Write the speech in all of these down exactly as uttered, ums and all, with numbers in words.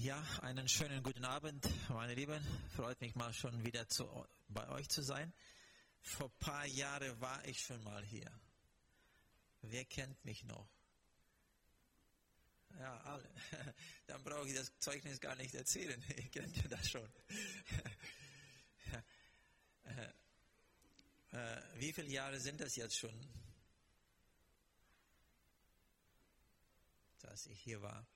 Ja, einen schönen guten Abend, meine Lieben. Freut mich mal schon wieder zu, bei euch zu sein. Vor ein paar Jahren war ich schon mal hier. Wer kennt mich noch? Ja, alle. Dann brauche ich das Zeugnis gar nicht erzählen. Ihr kennt ja das schon. äh, äh, wie viele Jahre sind das jetzt schon, dass ich hier war?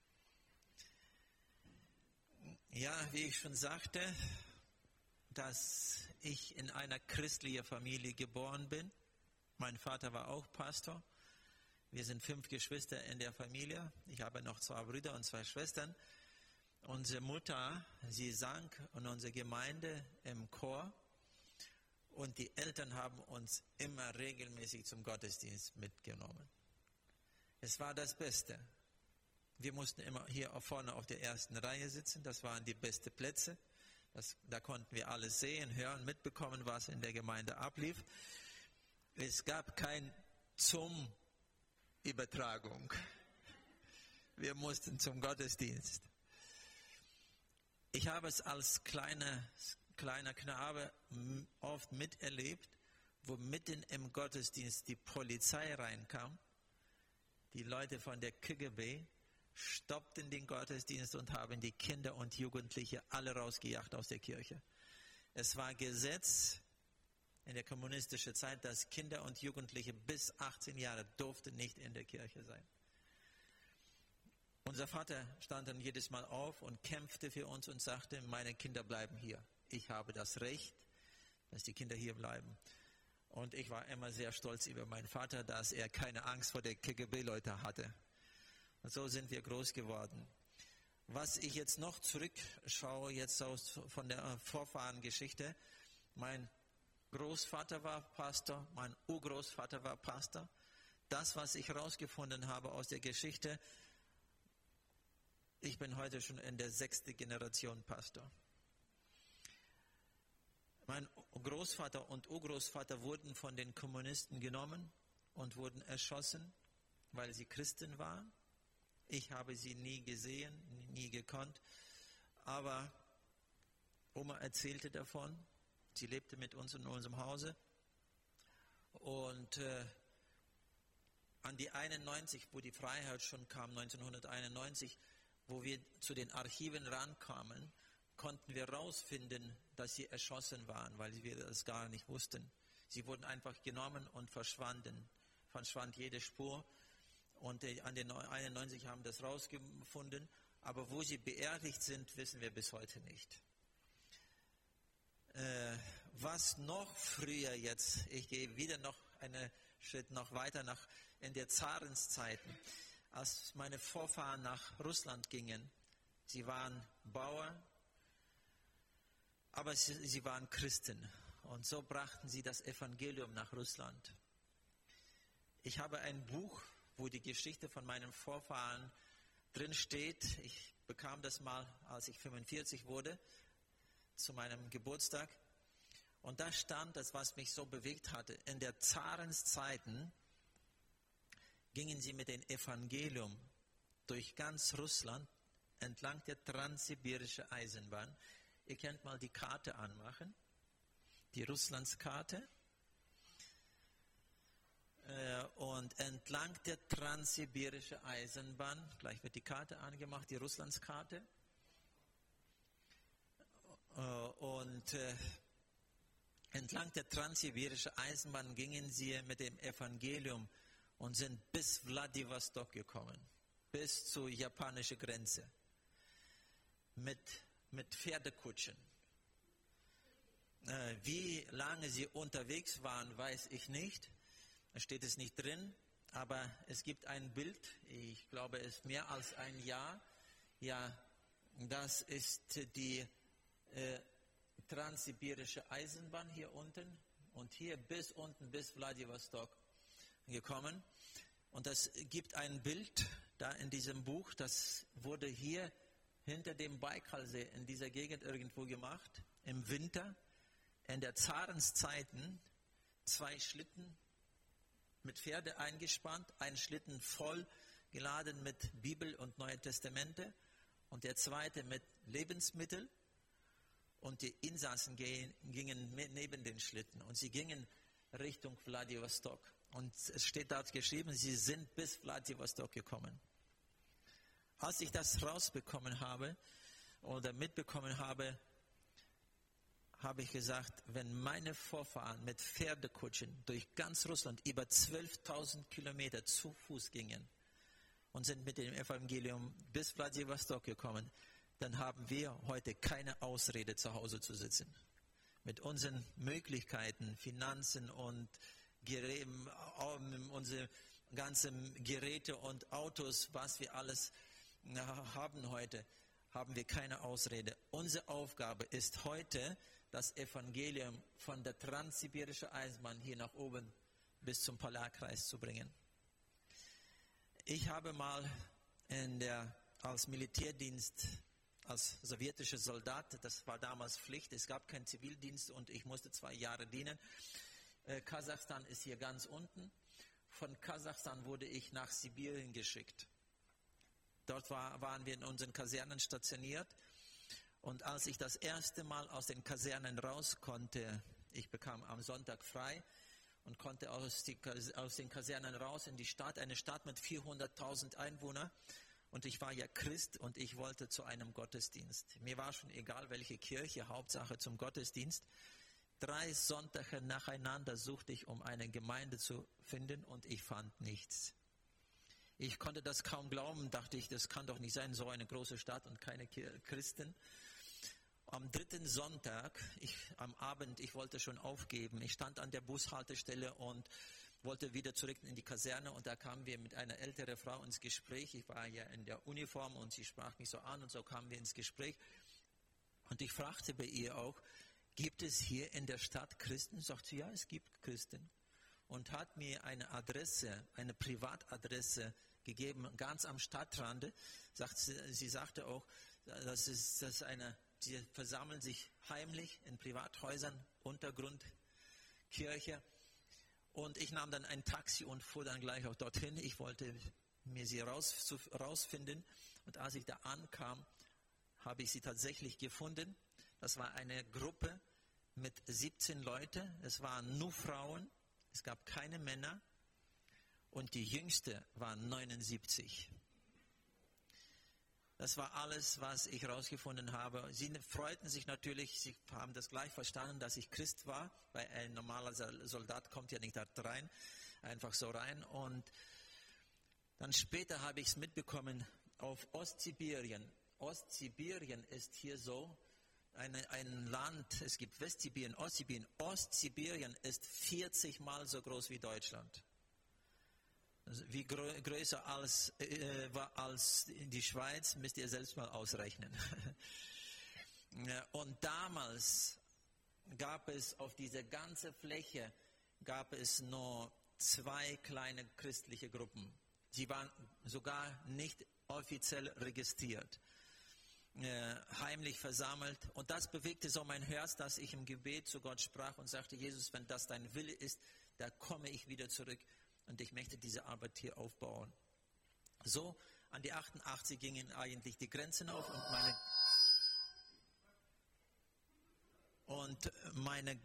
Ja, wie ich schon sagte, dass ich in einer christlichen Familie geboren bin. Mein Vater war auch Pastor. Wir sind fünf Geschwister in der Familie. Ich habe noch zwei Brüder und zwei Schwestern. Unsere Mutter, sie sang in unserer Gemeinde im Chor. Und die Eltern haben uns immer regelmäßig zum Gottesdienst mitgenommen. Es war das Beste. Wir mussten immer hier vorne auf der ersten Reihe sitzen. Das waren die besten Plätze. Das, da konnten wir alles sehen, hören, mitbekommen, was in der Gemeinde ablief. Es gab keine Zoom-Übertragung. Wir mussten zum Gottesdienst. Ich habe es als kleiner, kleiner Knabe oft miterlebt, wo mitten im Gottesdienst die Polizei reinkam. Die Leute von der K G B stoppten den Gottesdienst und haben die Kinder und Jugendliche alle rausgejagt aus der Kirche. Es war Gesetz in der kommunistischen Zeit, dass Kinder und Jugendliche bis achtzehn Jahre durften nicht in der Kirche sein. Unser Vater stand dann jedes Mal auf und kämpfte für uns und sagte, meine Kinder bleiben hier. Ich habe das Recht, dass die Kinder hier bleiben. Und ich war immer sehr stolz über meinen Vater, dass er keine Angst vor der K G B-Leute hatte. Und so sind wir groß geworden. Was ich jetzt noch zurückschaue, jetzt aus, von der Vorfahrengeschichte, mein Großvater war Pastor, mein Urgroßvater war Pastor. Das, was ich herausgefunden habe aus der Geschichte, ich bin heute schon in der sechsten Generation Pastor. Mein Großvater und Urgroßvater wurden von den Kommunisten genommen und wurden erschossen, weil sie Christen waren. Ich habe sie nie gesehen, nie gekannt, aber Oma erzählte davon. Sie lebte mit uns in unserem Hause. Und äh, an die einundneunzig, wo die Freiheit schon kam, neunzehnhunderteinundneunzig, wo wir zu den Archiven rankamen, konnten wir herausfinden, dass sie erschossen waren, weil wir das gar nicht wussten. Sie wurden einfach genommen und verschwanden. Verschwand jede Spur. Und an den einundneunzig haben das rausgefunden. Aber wo sie beerdigt sind, wissen wir bis heute nicht. Äh, was noch früher jetzt, ich gehe wieder noch einen Schritt noch weiter nach in der Zarenszeiten, als meine Vorfahren nach Russland gingen. Sie waren Bauern, aber sie, sie waren Christen. Und so brachten sie das Evangelium nach Russland. Ich habe ein Buch, wo die Geschichte von meinen Vorfahren drin steht. Ich bekam das mal, als ich fünfundvierzig wurde, zu meinem Geburtstag. Und da stand das, was mich so bewegt hatte. In der Zarenszeiten gingen sie mit dem Evangelium durch ganz Russland entlang der transsibirischen Eisenbahn. Ihr könnt mal die Karte anmachen, die Russlandskarte. Und entlang der transsibirischen Eisenbahn, gleich wird die Karte angemacht, die Russlandskarte. Und äh, entlang der transsibirischen Eisenbahn gingen sie mit dem Evangelium und sind bis Wladiwostok gekommen, bis zur japanischen Grenze, mit, mit Pferdekutschen. Äh, wie lange sie unterwegs waren, weiß ich nicht. Da steht es nicht drin, aber es gibt ein Bild, ich glaube, es ist mehr als ein Jahr. Ja, das ist die äh, transsibirische Eisenbahn hier unten und hier bis unten, bis Wladiwostok gekommen. Und das gibt ein Bild da in diesem Buch, das wurde hier hinter dem Baikalsee in dieser Gegend irgendwo gemacht, im Winter, in der Zarenszeiten, zwei Schlitten mit Pferde eingespannt, ein Schlitten voll geladen mit Bibel und Neue Testamente und der zweite mit Lebensmitteln. Und die Insassen gingen neben den Schlitten und sie gingen Richtung Wladiwostok. Und es steht dort geschrieben, sie sind bis Wladiwostok gekommen. Als ich das rausbekommen habe oder mitbekommen habe, habe ich gesagt, wenn meine Vorfahren mit Pferdekutschen durch ganz Russland über zwölftausend Kilometer zu Fuß gingen und sind mit dem Evangelium bis Wladiwostok gekommen, dann haben wir heute keine Ausrede, zu Hause zu sitzen. Mit unseren Möglichkeiten, Finanzen und Gerä- unsere ganzen Geräte und Autos, was wir alles haben heute, haben wir keine Ausrede. Unsere Aufgabe ist heute, das Evangelium von der transsibirischen Eisenbahn hier nach oben bis zum Polarkreis zu bringen. Ich habe mal in der, als Militärdienst, als sowjetischer Soldat, das war damals Pflicht, es gab keinen Zivildienst und ich musste zwei Jahre dienen. Äh, Kasachstan ist hier ganz unten. Von Kasachstan wurde ich nach Sibirien geschickt. Dort war, waren wir in unseren Kasernen stationiert. Und als ich das erste Mal aus den Kasernen raus konnte, ich bekam am Sonntag frei und konnte aus, die, aus den Kasernen raus in die Stadt, eine Stadt mit vierhunderttausend Einwohnern. Und ich war ja Christ und ich wollte zu einem Gottesdienst. Mir war schon egal, welche Kirche, Hauptsache zum Gottesdienst. Drei Sonntage nacheinander suchte ich, um eine Gemeinde zu finden und ich fand nichts. Ich konnte das kaum glauben, dachte ich, das kann doch nicht sein, so eine große Stadt und keine Christen. Am dritten Sonntag, ich, am Abend, ich wollte schon aufgeben. Ich stand an der Bushaltestelle und wollte wieder zurück in die Kaserne und da kamen wir mit einer älteren Frau ins Gespräch. Ich war ja in der Uniform und sie sprach mich so an und so kamen wir ins Gespräch. Und ich fragte bei ihr auch, gibt es hier in der Stadt Christen? Sagt sie, ja, es gibt Christen. Und hat mir eine Adresse, eine Privatadresse gegeben, ganz am Stadtrande. Sagt sie, sie sagte auch, das ist, das ist eine, sie versammeln sich heimlich in Privathäusern, Untergrundkirche. Und ich nahm dann ein Taxi und fuhr dann gleich auch dorthin. Ich wollte mir sie raus, rausfinden. Und als ich da ankam, habe ich sie tatsächlich gefunden. Das war eine Gruppe mit siebzehn Leuten. Es waren nur Frauen. Es gab keine Männer. Und die jüngste war neunundsiebzig. Das war alles, was ich herausgefunden habe. Sie freuten sich natürlich, sie haben das gleich verstanden, dass ich Christ war, weil ein normaler Soldat kommt ja nicht da rein, einfach so rein. Und dann später habe ich es mitbekommen auf Ostsibirien. Ostsibirien ist hier so eine, ein Land, es gibt Westsibirien, Ostsibirien. Ostsibirien ist vierzig Mal so groß wie Deutschland. Wie grö- größer als, äh, war als die Schweiz, müsst ihr selbst mal ausrechnen. Und damals gab es auf dieser ganzen Fläche, gab es nur zwei kleine christliche Gruppen. Sie waren sogar nicht offiziell registriert, äh, heimlich versammelt. Und das bewegte so mein Herz, dass ich im Gebet zu Gott sprach und sagte, Jesus, wenn das dein Wille ist, da komme ich wieder zurück. Und ich möchte diese Arbeit hier aufbauen. So, an die achtundachtzig gingen eigentlich die Grenzen auf und meine, und meine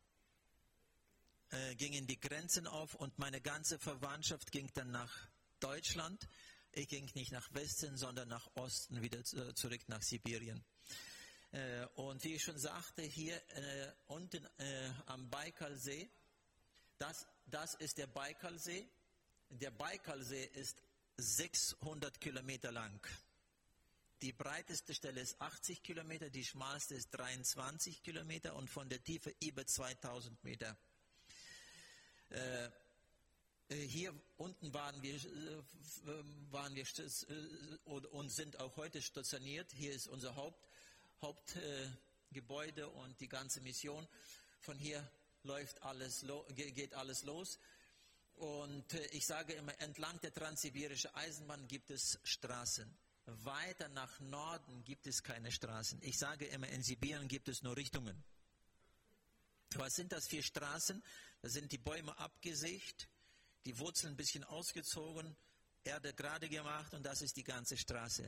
äh, gingen die Grenzen auf und meine ganze Verwandtschaft ging dann nach Deutschland. Ich ging nicht nach Westen, sondern nach Osten, wieder äh, zurück nach Sibirien. Äh, und wie ich schon sagte, hier äh, unten äh, am Baikalsee, Das, das ist der Baikalsee. Der Baikalsee ist sechshundert Kilometer lang. Die breiteste Stelle ist achtzig Kilometer, die schmalste ist dreiundzwanzig Kilometer und von der Tiefe über zweitausend Meter. Äh, hier unten waren wir, äh, waren wir äh, und sind auch heute stationiert. Hier ist unser Haupt, Hauptgebäude äh, und die ganze Mission. Von hier läuft alles, geht alles los. Und ich sage immer, entlang der transsibirischen Eisenbahn gibt es Straßen. Weiter nach Norden gibt es keine Straßen. Ich sage immer, in Sibirien gibt es nur Richtungen. Was sind das für Straßen? Da sind die Bäume abgesägt, die Wurzeln ein bisschen ausgezogen, Erde gerade gemacht und das ist die ganze Straße.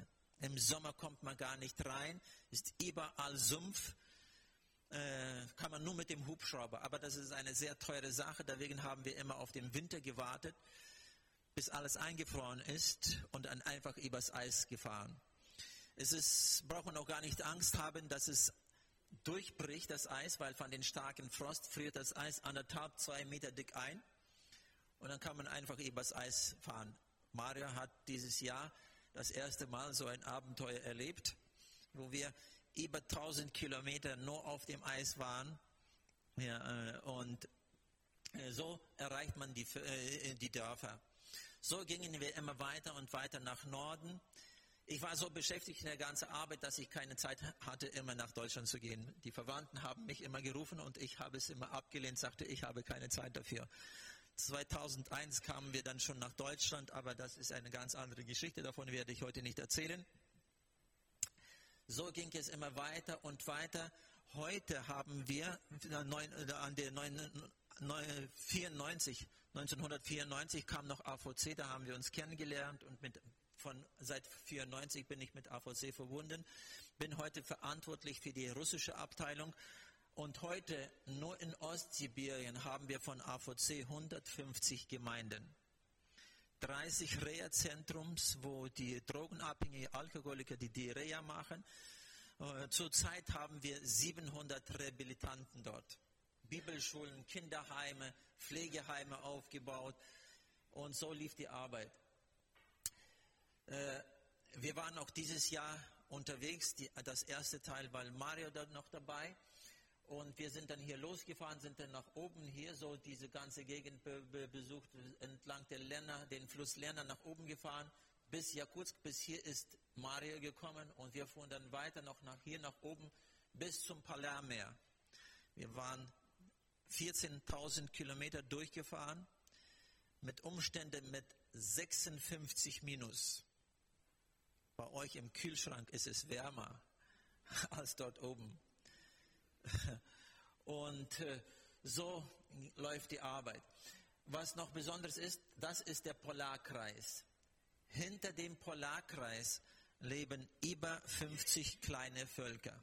Im Sommer kommt man gar nicht rein, ist überall Sumpf, äh, kann man nur mit dem Hubschrauber. Aber das ist eine sehr teure Sache, deswegen haben wir immer auf den Winter gewartet, bis alles eingefroren ist und dann einfach übers Eis gefahren. Es ist, braucht man auch gar nicht Angst haben, dass es durchbricht, das Eis, weil von den starken Frost friert das Eis anderthalb, zwei Meter dick ein und dann kann man einfach übers Eis fahren. Mario hat dieses Jahr das erste Mal so ein Abenteuer erlebt, wo wir über tausend Kilometer nur auf dem Eis waren. Ja, und so erreicht man die, die Dörfer. So gingen wir immer weiter und weiter nach Norden. Ich war so beschäftigt in der ganzen Arbeit, dass ich keine Zeit hatte, immer nach Deutschland zu gehen. Die Verwandten haben mich immer gerufen und ich habe es immer abgelehnt, sagte, ich habe keine Zeit dafür. zweitausendeins kamen wir dann schon nach Deutschland, aber das ist eine ganz andere Geschichte, davon werde ich heute nicht erzählen. So ging es immer weiter und weiter. Heute haben wir an der neunzehnhundertvierundneunzig kam noch A V C, da haben wir uns kennengelernt und mit Von, seit vierundneunzig bin ich mit A V C verbunden, bin heute verantwortlich für die russische Abteilung und heute nur in Ostsibirien haben wir von A V C hundertfünfzig Gemeinden. dreißig Reha-Zentrums, wo die drogenabhängigen Alkoholiker die, die Reha machen. Äh, zurzeit haben wir siebenhundert Rehabilitanten dort. Bibelschulen, Kinderheime, Pflegeheime aufgebaut und so lief die Arbeit. Wir waren auch dieses Jahr unterwegs, die, das erste Teil war Mario da noch dabei und wir sind dann hier losgefahren, sind dann nach oben hier so diese ganze Gegend be, be, besucht, entlang der Lerna, den Fluss Lerna nach oben gefahren, bis Jakutsk, bis hier ist Mario gekommen und wir fuhren dann weiter noch nach hier nach oben bis zum Polarmeer. Wir waren vierzehntausend Kilometer durchgefahren mit Umständen mit sechsundfünfzig Minus. Bei euch im Kühlschrank ist es wärmer als dort oben. Und äh, so läuft die Arbeit. Was noch besonders ist, das ist der Polarkreis. Hinter dem Polarkreis leben über fünfzig kleine Völker.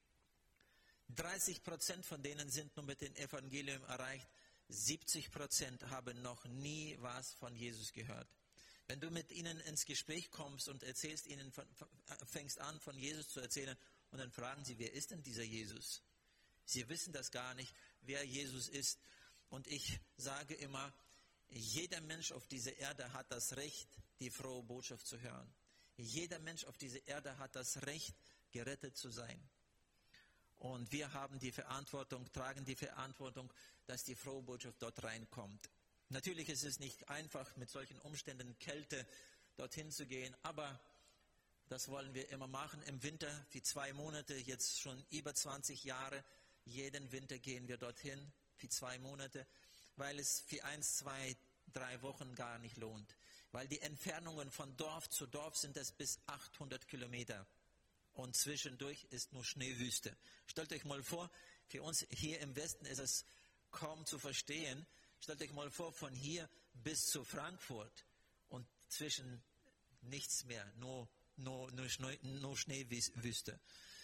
dreißig Prozent von denen sind nur mit dem Evangelium erreicht. siebzig Prozent haben noch nie was von Jesus gehört. Wenn du mit ihnen ins Gespräch kommst und erzählst ihnen, von, fängst an von Jesus zu erzählen und dann fragen sie, wer ist denn dieser Jesus? Sie wissen das gar nicht, wer Jesus ist. Und ich sage immer, jeder Mensch auf dieser Erde hat das Recht, die frohe Botschaft zu hören. Jeder Mensch auf dieser Erde hat das Recht, gerettet zu sein. Und wir haben die Verantwortung, tragen die Verantwortung, dass die frohe Botschaft dort reinkommt. Natürlich ist es nicht einfach, mit solchen Umständen, Kälte, dorthin zu gehen, aber das wollen wir immer machen. Im Winter, für zwei Monate, jetzt schon über zwanzig Jahre, jeden Winter gehen wir dorthin, für zwei Monate, weil es für eins, zwei, drei Wochen gar nicht lohnt. Weil die Entfernungen von Dorf zu Dorf sind es bis achthundert Kilometer. Und zwischendurch ist nur Schneewüste. Stellt euch mal vor, für uns hier im Westen ist es kaum zu verstehen. Stellt euch mal vor, von hier bis zu Frankfurt und zwischen nichts mehr, nur, nur, nur, Schnee, nur Schneewüste.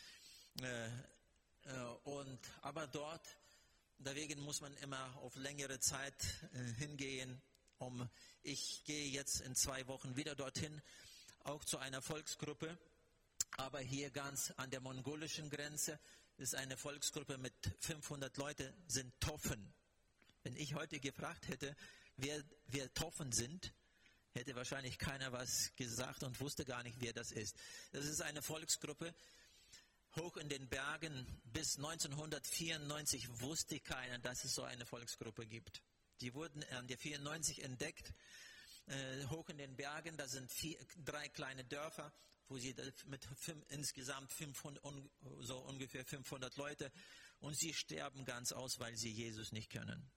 Äh, äh, und, aber dort, deswegen muss man immer auf längere Zeit äh, hingehen. Um, ich gehe jetzt in zwei Wochen wieder dorthin, auch zu einer Volksgruppe. Aber hier ganz an der mongolischen Grenze ist eine Volksgruppe mit fünfhundert Leuten, sind Toffen. Wenn ich heute gefragt hätte, wer, wer Toffen sind, hätte wahrscheinlich keiner was gesagt und wusste gar nicht, wer das ist. Das ist eine Volksgruppe hoch in den Bergen. Bis neunzehnhundertvierundneunzig wusste keiner, dass es so eine Volksgruppe gibt. Die wurden an der vierundneunzig entdeckt, äh, hoch in den Bergen. Da sind vier, drei kleine Dörfer, wo sie mit fünf, insgesamt fünfhundert, so ungefähr fünfhundert Leute, und sie sterben ganz aus, weil sie Jesus nicht können.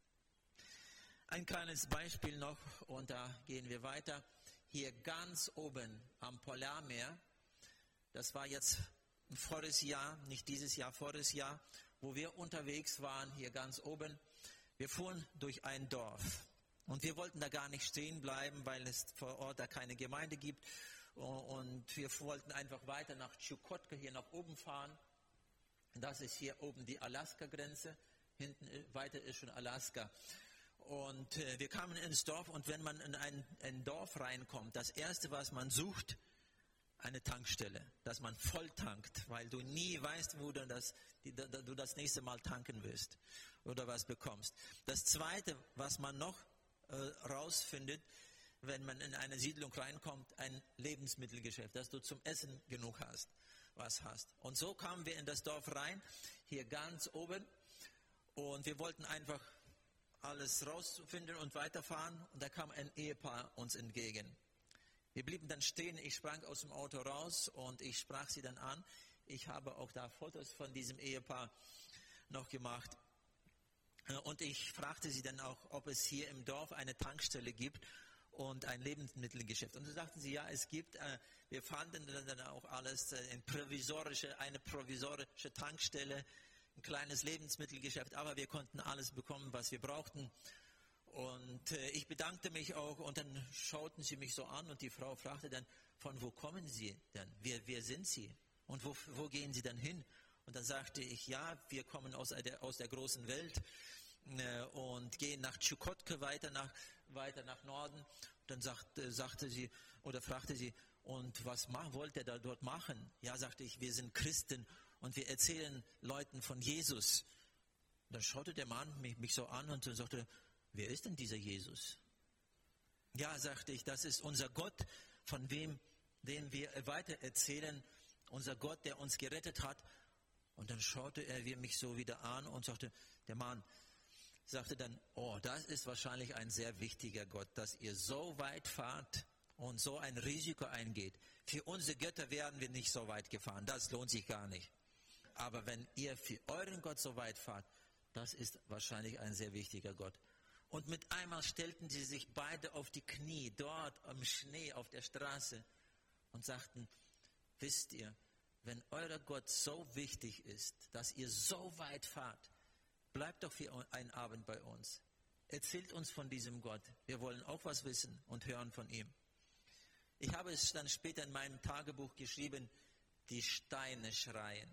Ein kleines Beispiel noch und da gehen wir weiter. Hier ganz oben am Polarmeer, das war jetzt voriges Jahr, nicht dieses Jahr, voriges Jahr, wo wir unterwegs waren, hier ganz oben. Wir fuhren durch ein Dorf und wir wollten da gar nicht stehen bleiben, weil es vor Ort da keine Gemeinde gibt. Und wir wollten einfach weiter nach Chukotka, hier nach oben fahren. Das ist hier oben die Alaska-Grenze. Hinten weiter ist schon Alaska. Und äh, wir kamen ins Dorf, und wenn man in ein, ein Dorf reinkommt, das Erste, was man sucht, eine Tankstelle, dass man voll tankt, weil du nie weißt, wo du das, die, da, du das nächste Mal tanken wirst oder was bekommst. Das Zweite, was man noch äh, rausfindet, wenn man in eine Siedlung reinkommt, ein Lebensmittelgeschäft, dass du zum Essen genug hast, was hast. Und so kamen wir in das Dorf rein, hier ganz oben, und wir wollten einfach alles rausfinden und weiterfahren, und da kam ein Ehepaar uns entgegen. Wir blieben dann stehen, ich sprang aus dem Auto raus und ich sprach sie dann an. Ich habe auch da Fotos von diesem Ehepaar noch gemacht. Und ich fragte sie dann auch, ob es hier im Dorf eine Tankstelle gibt und ein Lebensmittelgeschäft. Und so sagten sie, ja, es gibt, äh, wir fanden dann auch alles, äh, in provisorische, eine provisorische Tankstelle, ein kleines Lebensmittelgeschäft, aber wir konnten alles bekommen, was wir brauchten. Und äh, ich bedankte mich auch, und dann schauten sie mich so an, und die Frau fragte dann, von wo kommen Sie denn? Wer, wer sind Sie? Und wo, wo gehen Sie dann hin? Und dann sagte ich, ja, wir kommen aus der, aus der großen Welt äh, und gehen nach Chukotka weiter nach, weiter nach Norden. Und dann sagte, sagte sie oder fragte sie, und was ma- wollt ihr da dort machen? Ja, sagte ich, wir sind Christen und wir erzählen Leuten von Jesus. Und dann schaute der Mann mich, mich so an und sagte, wer ist denn dieser Jesus? Ja, sagte ich, das ist unser Gott, von wem, den wir weiter erzählen, unser Gott, der uns gerettet hat. Und dann schaute er mich so wieder an und sagte, der Mann sagte dann, oh, das ist wahrscheinlich ein sehr wichtiger Gott, dass ihr so weit fahrt und so ein Risiko eingeht. Für unsere Götter werden wir nicht so weit gefahren, das lohnt sich gar nicht. Aber wenn ihr für euren Gott so weit fahrt, das ist wahrscheinlich ein sehr wichtiger Gott. Und mit einmal stellten sie sich beide auf die Knie, dort im Schnee auf der Straße, und sagten, wisst ihr, wenn euer Gott so wichtig ist, dass ihr so weit fahrt, bleibt doch für einen Abend bei uns. Erzählt uns von diesem Gott. Wir wollen auch was wissen und hören von ihm. Ich habe es dann später in meinem Tagebuch geschrieben, die Steine schreien.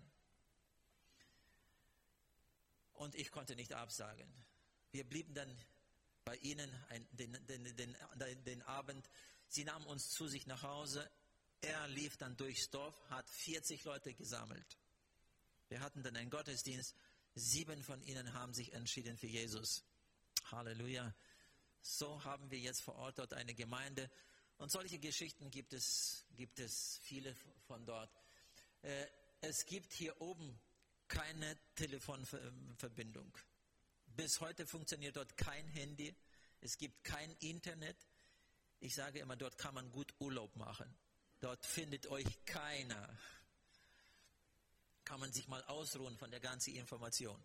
Und ich konnte nicht absagen. Wir blieben dann bei ihnen ein, den, den, den, den, den Abend. Sie nahmen uns zu sich nach Hause. Er lief dann durchs Dorf, hat vierzig Leute gesammelt. Wir hatten dann einen Gottesdienst. Sieben von ihnen haben sich entschieden für Jesus. Halleluja. So haben wir jetzt vor Ort dort eine Gemeinde. Und solche Geschichten gibt es, gibt es viele von dort. Äh, es gibt hier oben keine Telefonverbindung. Bis heute funktioniert dort kein Handy. Es gibt kein Internet. Ich sage immer, dort kann man gut Urlaub machen. Dort findet euch keiner. Kann man sich mal ausruhen von der ganzen Information.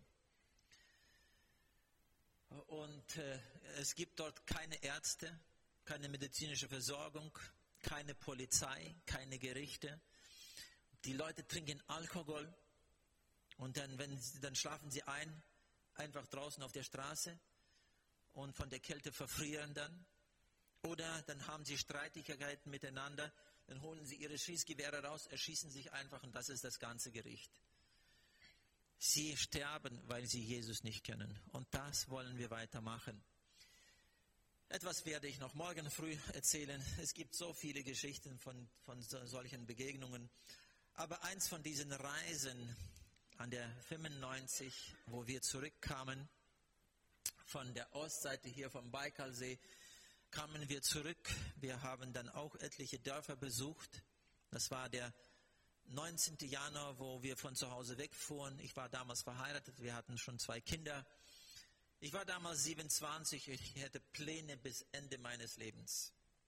Und äh, es gibt dort keine Ärzte, keine medizinische Versorgung, keine Polizei, keine Gerichte. Die Leute trinken Alkohol und dann, wenn sie, dann schlafen sie ein, einfach draußen auf der Straße und von der Kälte verfrieren dann. Oder dann haben sie Streitigkeiten miteinander, dann holen sie ihre Schießgewehre raus, erschießen sich einfach, und das ist das ganze Gericht. Sie sterben, weil sie Jesus nicht kennen, und das wollen wir weitermachen. Etwas werde ich noch morgen früh erzählen. Es gibt so viele Geschichten von, von so, solchen Begegnungen. Aber eins von diesen Reisen an der fünfundneunzig, wo wir zurückkamen, von der Ostseite hier vom Baikalsee, kamen wir zurück. Wir haben dann auch etliche Dörfer besucht. Das war der neunzehnten Januar, wo wir von zu Hause wegfuhren. Ich war damals verheiratet, wir hatten schon zwei Kinder. Ich war damals siebenundzwanzig, ich hätte Pläne bis Ende meines Lebens.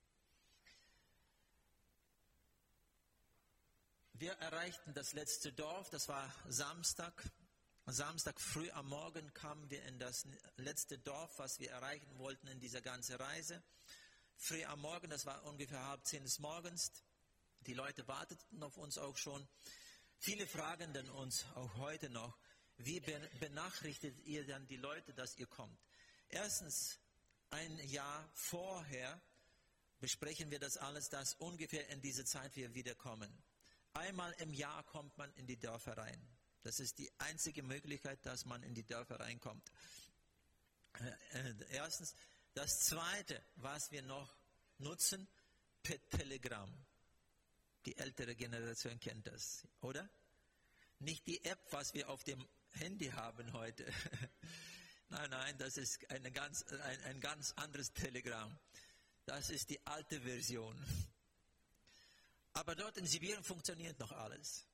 Wir erreichten das letzte Dorf, das war Samstag. Samstag früh am Morgen kamen wir in das letzte Dorf, was wir erreichen wollten in dieser ganzen Reise. Früh am Morgen, das war ungefähr halb zehn des Morgens. Die Leute warteten auf uns auch schon. Viele fragen dann uns auch heute noch, wie benachrichtigt ihr dann die Leute, dass ihr kommt? Erstens, ein Jahr vorher besprechen wir das alles, dass ungefähr in diese Zeit wir wiederkommen. Einmal im Jahr kommt man in die Dörfer rein. Das ist die einzige Möglichkeit, dass man in die Dörfer reinkommt. Erstens. Das Zweite, was wir noch nutzen, per Telegramm. Die ältere Generation kennt das, oder? Nicht die App, was wir auf dem Handy haben heute. Nein, nein, das ist eine ganz, ein, ein ganz anderes Telegramm. Das ist die alte Version. Aber dort in Sibirien funktioniert noch alles.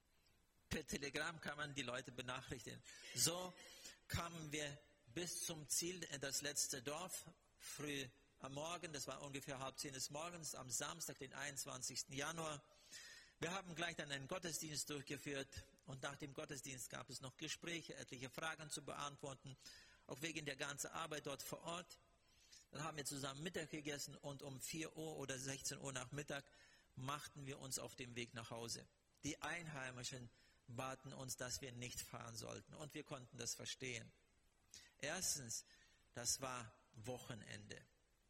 Per Telegramm kann man die Leute benachrichtigen. So kamen wir bis zum Ziel, in das letzte Dorf, früh am Morgen, das war ungefähr halb zehn des Morgens, am Samstag, den einundzwanzigsten Januar. Wir haben gleich dann einen Gottesdienst durchgeführt und nach dem Gottesdienst gab es noch Gespräche, etliche Fragen zu beantworten, auch wegen der ganzen Arbeit dort vor Ort. Dann haben wir zusammen Mittag gegessen und um vier Uhr oder sechzehn Uhr nach Mittag machten wir uns auf den Weg nach Hause. Die Einheimischen baten uns, dass wir nicht fahren sollten und wir konnten das verstehen. Erstens, das war Wochenende.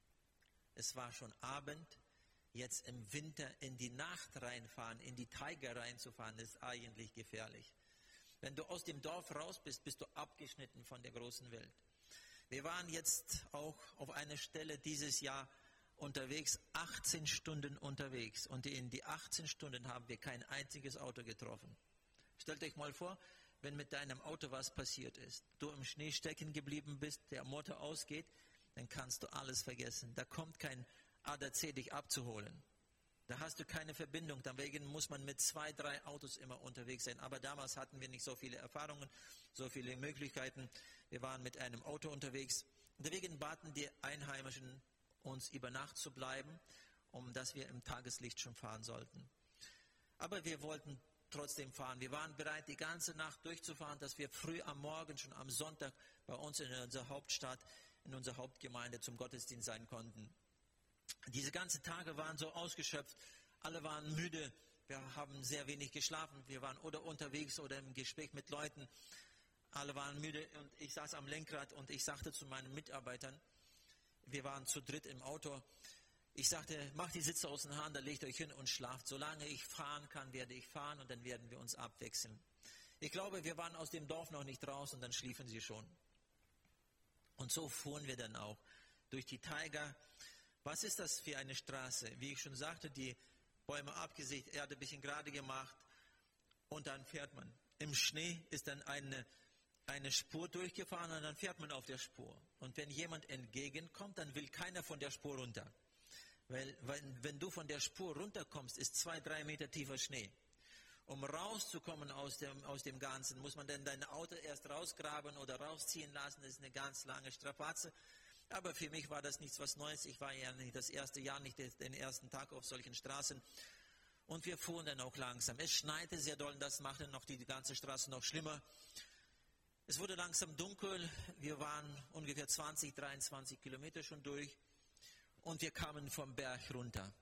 Es war schon Abend. Jetzt im Winter in die Nacht reinfahren, in die Taiga reinzufahren, ist eigentlich gefährlich. Wenn du aus dem Dorf raus bist, bist du abgeschnitten von der großen Welt. Wir waren jetzt auch auf einer Stelle dieses Jahr unterwegs, achtzehn Stunden unterwegs. Und in die achtzehn Stunden haben wir kein einziges Auto getroffen. Stellt euch mal vor, wenn mit deinem Auto was passiert ist, du im Schnee stecken geblieben bist, der Motor ausgeht, dann kannst du alles vergessen. Da kommt kein A D A C, dich abzuholen. Da hast du keine Verbindung. Deswegen muss man mit zwei, drei Autos immer unterwegs sein. Aber damals hatten wir nicht so viele Erfahrungen, so viele Möglichkeiten. Wir waren mit einem Auto unterwegs. Deswegen baten die Einheimischen uns, über Nacht zu bleiben, um dass wir im Tageslicht schon fahren sollten. Aber wir wollten trotzdem fahren. Wir waren bereit, die ganze Nacht durchzufahren, dass wir früh am Morgen, schon am Sonntag, bei uns in unserer Hauptstadt, in unserer Hauptgemeinde zum Gottesdienst sein konnten. Diese ganzen Tage waren so ausgeschöpft, alle waren müde, wir haben sehr wenig geschlafen, wir waren oder unterwegs oder im Gespräch mit Leuten, alle waren müde und ich saß am Lenkrad und ich sagte zu meinen Mitarbeitern, wir waren zu dritt im Auto, ich sagte, macht die Sitze auseinander, legt euch hin und schlaft, solange ich fahren kann, werde ich fahren und dann werden wir uns abwechseln. Ich glaube, wir waren aus dem Dorf noch nicht raus und dann schliefen sie schon. Und so fuhren wir dann auch durch die Taiga. Was ist das für eine Straße? Wie ich schon sagte, die Bäume abgesägt, Erde ein bisschen gerade gemacht und dann fährt man. Im Schnee ist dann eine, eine Spur durchgefahren und dann fährt man auf der Spur. Und wenn jemand entgegenkommt, dann will keiner von der Spur runter. Weil wenn, wenn du von der Spur runterkommst, ist zwei, drei Meter tiefer Schnee. Um rauszukommen aus dem, aus dem Ganzen, muss man dann dein Auto erst rausgraben oder rausziehen lassen. Das ist eine ganz lange Strapaze. Aber für mich war das nichts was Neues. Ich war ja nicht das erste Jahr, nicht den ersten Tag auf solchen Straßen. Und wir fuhren dann auch langsam. Es schneite sehr doll und das machte noch die, die ganze Straße noch schlimmer. Es wurde langsam dunkel. Wir waren ungefähr zwanzig, dreiundzwanzig Kilometer schon durch. Und wir kamen vom Berg runter.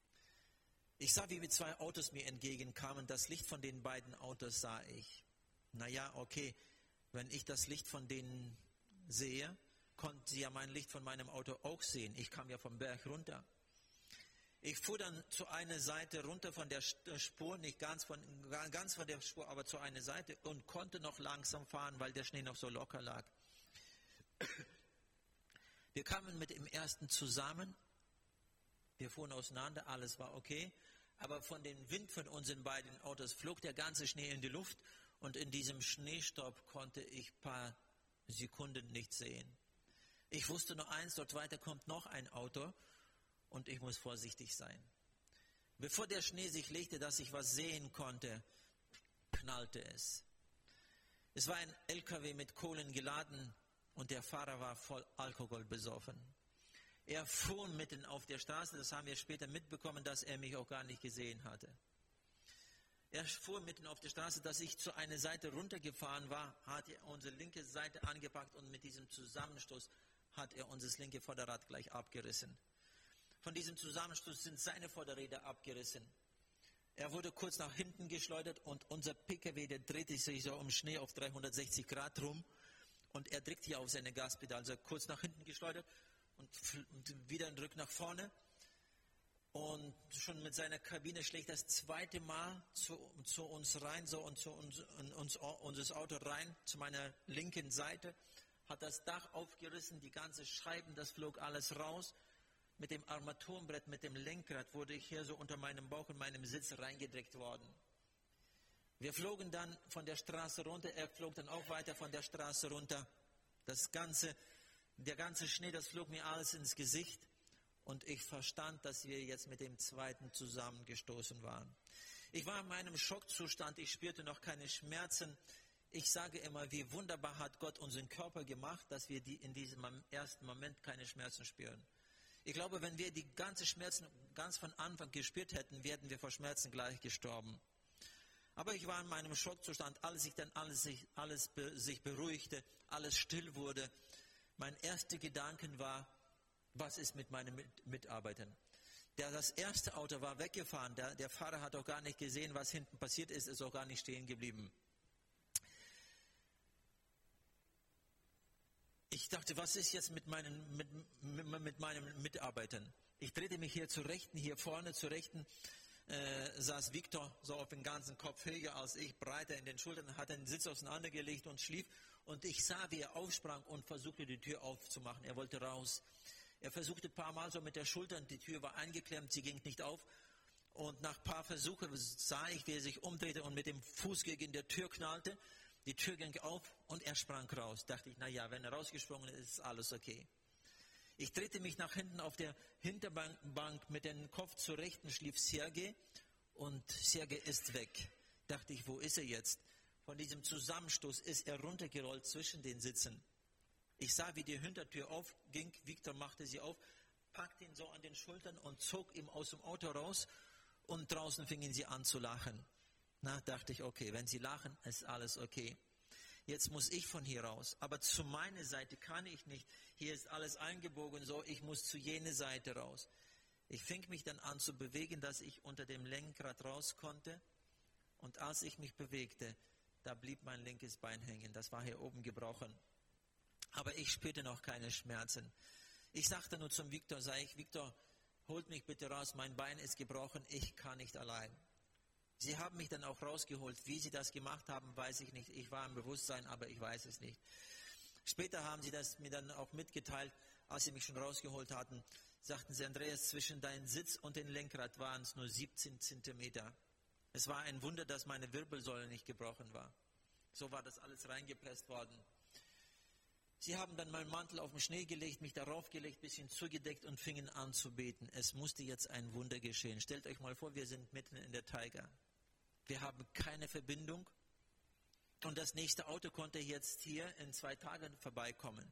Ich sah, wie mit zwei Autos mir entgegenkamen. Das Licht von den beiden Autos sah ich. Naja, okay, wenn ich das Licht von denen sehe, konnten sie ja mein Licht von meinem Auto auch sehen. Ich kam ja vom Berg runter. Ich fuhr dann zu einer Seite runter von der Spur, nicht ganz von, ganz von der Spur, aber zu einer Seite und konnte noch langsam fahren, weil der Schnee noch so locker lag. Wir kamen mit dem ersten zusammen. Wir fuhren auseinander, alles war okay. Aber von dem Wind von unseren beiden Autos flog der ganze Schnee in die Luft und in diesem Schneestopp konnte ich ein paar Sekunden nicht sehen. Ich wusste nur eins, dort weiter kommt noch ein Auto und ich muss vorsichtig sein. Bevor der Schnee sich legte, dass ich was sehen konnte, knallte es. Es war ein L K W mit Kohlen geladen und der Fahrer war voll Alkohol besoffen. Er fuhr mitten auf der Straße, das haben wir später mitbekommen, dass er mich auch gar nicht gesehen hatte. Er fuhr mitten auf der Straße, dass ich zu einer Seite runtergefahren war, hat er unsere linke Seite angepackt und mit diesem Zusammenstoß hat er unser linke Vorderrad gleich abgerissen. Von diesem Zusammenstoß sind seine Vorderräder abgerissen. Er wurde kurz nach hinten geschleudert und unser P K W, der drehte sich so um Schnee auf dreihundertsechzig Grad rum und er drückte hier auf seine Gaspedal, also kurz nach hinten geschleudert und wieder ein Rück nach vorne. Und schon mit seiner Kabine schlägt das zweite Mal zu, zu uns rein, so und zu uns, in uns, unser Auto rein, zu meiner linken Seite, hat das Dach aufgerissen, die ganze Scheiben, das flog alles raus. Mit dem Armaturenbrett, mit dem Lenkrad wurde ich hier so unter meinem Bauch und meinem Sitz reingedrückt worden. Wir flogen dann von der Straße runter, er flog dann auch weiter von der Straße runter. Das ganze, der ganze Schnee, das flog mir alles ins Gesicht. Und ich verstand, dass wir jetzt mit dem zweiten zusammengestoßen waren. Ich war in meinem Schockzustand, ich spürte noch keine Schmerzen. Ich sage immer, wie wunderbar hat Gott unseren Körper gemacht, dass wir die in diesem ersten Moment keine Schmerzen spüren. Ich glaube, wenn wir die ganzen Schmerzen ganz von Anfang gespürt hätten, wären wir vor Schmerzen gleich gestorben. Aber ich war in meinem Schockzustand, als sich dann alles, sich, alles be, sich beruhigte, alles still wurde. Mein erster Gedanke war, was ist mit meinen Mitarbeitern? Der, das erste Auto war weggefahren. Der, der Fahrer hat auch gar nicht gesehen, was hinten passiert ist, ist auch gar nicht stehen geblieben. Ich dachte, was ist jetzt mit meinen, mit, mit, mit meinen Mitarbeitern? Ich drehte mich hier zur Rechten, hier vorne zur Rechten, äh, saß Victor so auf den ganzen Kopf höher als ich, breiter in den Schultern, hat den Sitz auseinandergelegt und schlief. Und ich sah, wie er aufsprang und versuchte, die Tür aufzumachen. Er wollte raus. Er versuchte ein paar Mal so mit der Schulter, die Tür war eingeklemmt, sie ging nicht auf. Und nach ein paar Versuchen sah ich, wie er sich umdrehte und mit dem Fuß gegen die Tür knallte. Die Tür ging auf und er sprang raus. Dachte ich, naja, wenn er rausgesprungen ist, ist alles okay. Ich drehte mich nach hinten auf der Hinterbank mit dem Kopf zur Rechten, schlief Sergej und Sergej ist weg. Dachte ich, wo ist er jetzt? Von diesem Zusammenstoß ist er runtergerollt zwischen den Sitzen. Ich sah, wie die Hintertür aufging. Victor machte sie auf, packte ihn so an den Schultern und zog ihn aus dem Auto raus. Und draußen fingen sie an zu lachen. Na, dachte ich, okay, wenn sie lachen, ist alles okay. Jetzt muss ich von hier raus. Aber zu meiner Seite kann ich nicht. Hier ist alles eingebogen, so, ich muss zu jener Seite raus. Ich fing mich dann an zu bewegen, dass ich unter dem Lenkrad raus konnte. Und als ich mich bewegte, da blieb mein linkes Bein hängen. Das war hier oben gebrochen. Aber ich spürte noch keine Schmerzen. Ich sagte nur zum Victor, sag ich, Victor, holt mich bitte raus, mein Bein ist gebrochen, ich kann nicht allein. Sie haben mich dann auch rausgeholt. Wie sie das gemacht haben, weiß ich nicht. Ich war im Bewusstsein, aber ich weiß es nicht. Später haben sie das mir dann auch mitgeteilt, als sie mich schon rausgeholt hatten. Sagten sie, Andreas, zwischen deinem Sitz und dem Lenkrad waren es nur siebzehn Zentimeter. Es war ein Wunder, dass meine Wirbelsäule nicht gebrochen war. So war das alles reingepresst worden. Sie haben dann meinen Mantel auf den Schnee gelegt, mich darauf gelegt, ein bisschen zugedeckt und fingen an zu beten. Es musste jetzt ein Wunder geschehen. Stellt euch mal vor, wir sind mitten in der Taiga. Wir haben keine Verbindung. Und das nächste Auto konnte jetzt hier in zwei Tagen vorbeikommen.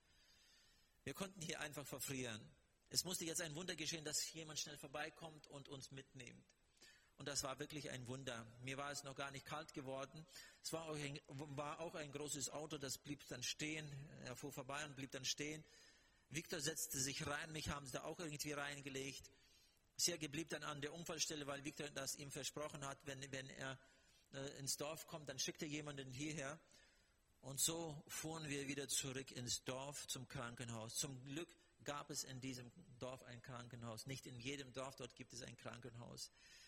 Wir konnten hier einfach verfrieren. Es musste jetzt ein Wunder geschehen, dass jemand schnell vorbeikommt und uns mitnimmt. Und das war wirklich ein Wunder. Mir war es noch gar nicht kalt geworden. Es war auch, ein, war auch ein großes Auto, das blieb dann stehen. Er fuhr vorbei und blieb dann stehen. Victor setzte sich rein, mich haben sie da auch irgendwie reingelegt. Sergej blieb dann an der Unfallstelle, weil Victor das ihm versprochen hat, wenn, wenn er äh, ins Dorf kommt, dann schickt er jemanden hierher. Und so fuhren wir wieder zurück ins Dorf zum Krankenhaus. Zum Glück gab es in diesem Dorf ein Krankenhaus. Nicht in jedem Dorf dort gibt es ein Krankenhaus.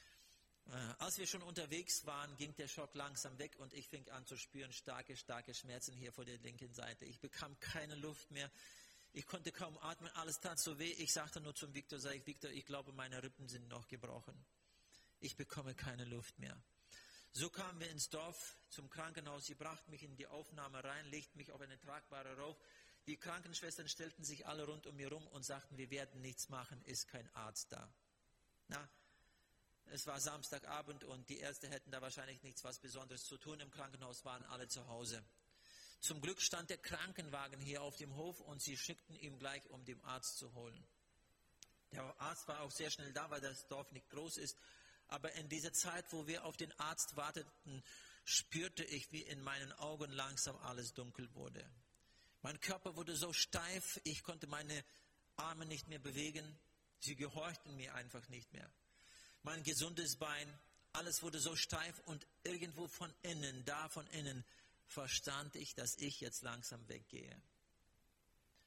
Als wir schon unterwegs waren, ging der Schock langsam weg und ich fing an zu spüren starke, starke Schmerzen hier vor der linken Seite. Ich bekam keine Luft mehr. Ich konnte kaum atmen. Alles tat so weh. Ich sagte nur zum Victor, sag ich, Victor, ich glaube, meine Rippen sind noch gebrochen. Ich bekomme keine Luft mehr. So kamen wir ins Dorf zum Krankenhaus. Sie brachten mich in die Aufnahme rein, legten mich auf eine tragbare rauf. Die Krankenschwestern stellten sich alle rund um mir rum und sagten, wir werden nichts machen, ist kein Arzt da. Na, es war Samstagabend und die Ärzte hätten da wahrscheinlich nichts was Besonderes zu tun. Im Krankenhaus waren alle zu Hause. Zum Glück stand der Krankenwagen hier auf dem Hof und sie schickten ihn gleich, um den Arzt zu holen. Der Arzt war auch sehr schnell da, weil das Dorf nicht groß ist. Aber in dieser Zeit, wo wir auf den Arzt warteten, spürte ich, wie in meinen Augen langsam alles dunkel wurde. Mein Körper wurde so steif, ich konnte meine Arme nicht mehr bewegen. Sie gehorchten mir einfach nicht mehr. Mein gesundes Bein, alles wurde so steif und irgendwo von innen, da von innen, verstand ich, dass ich jetzt langsam weggehe.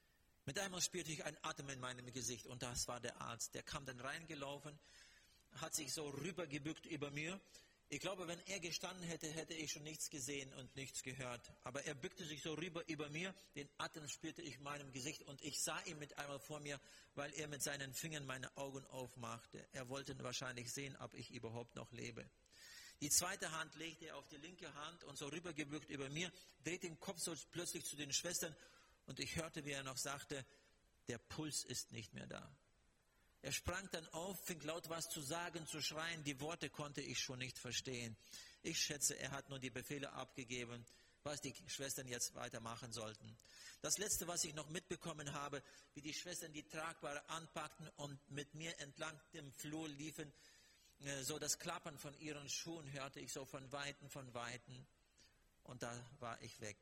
Mit einmal spürte ich einen Atem in meinem Gesicht und das war der Arzt. Der kam dann reingelaufen, hat sich so rübergebückt über mir. Ich glaube, wenn er gestanden hätte, hätte ich schon nichts gesehen und nichts gehört. Aber er bückte sich so rüber über mir, den Atem spürte ich in meinem Gesicht und ich sah ihn mit einmal vor mir, weil er mit seinen Fingern meine Augen aufmachte. Er wollte wahrscheinlich sehen, ob ich überhaupt noch lebe. Die zweite Hand legte er auf die linke Hand und so rübergebückt über mir, drehte den Kopf so plötzlich zu den Schwestern und ich hörte, wie er noch sagte, der Puls ist nicht mehr da. Er sprang dann auf, fing laut was zu sagen, zu schreien. Die Worte konnte ich schon nicht verstehen. Ich schätze, er hat nur die Befehle abgegeben, was die Schwestern jetzt weitermachen sollten. Das Letzte, was ich noch mitbekommen habe, wie die Schwestern die Tragbare anpackten und mit mir entlang dem Flur liefen, so das Klappern von ihren Schuhen hörte ich so von Weitem, von Weitem. Und da war ich weg.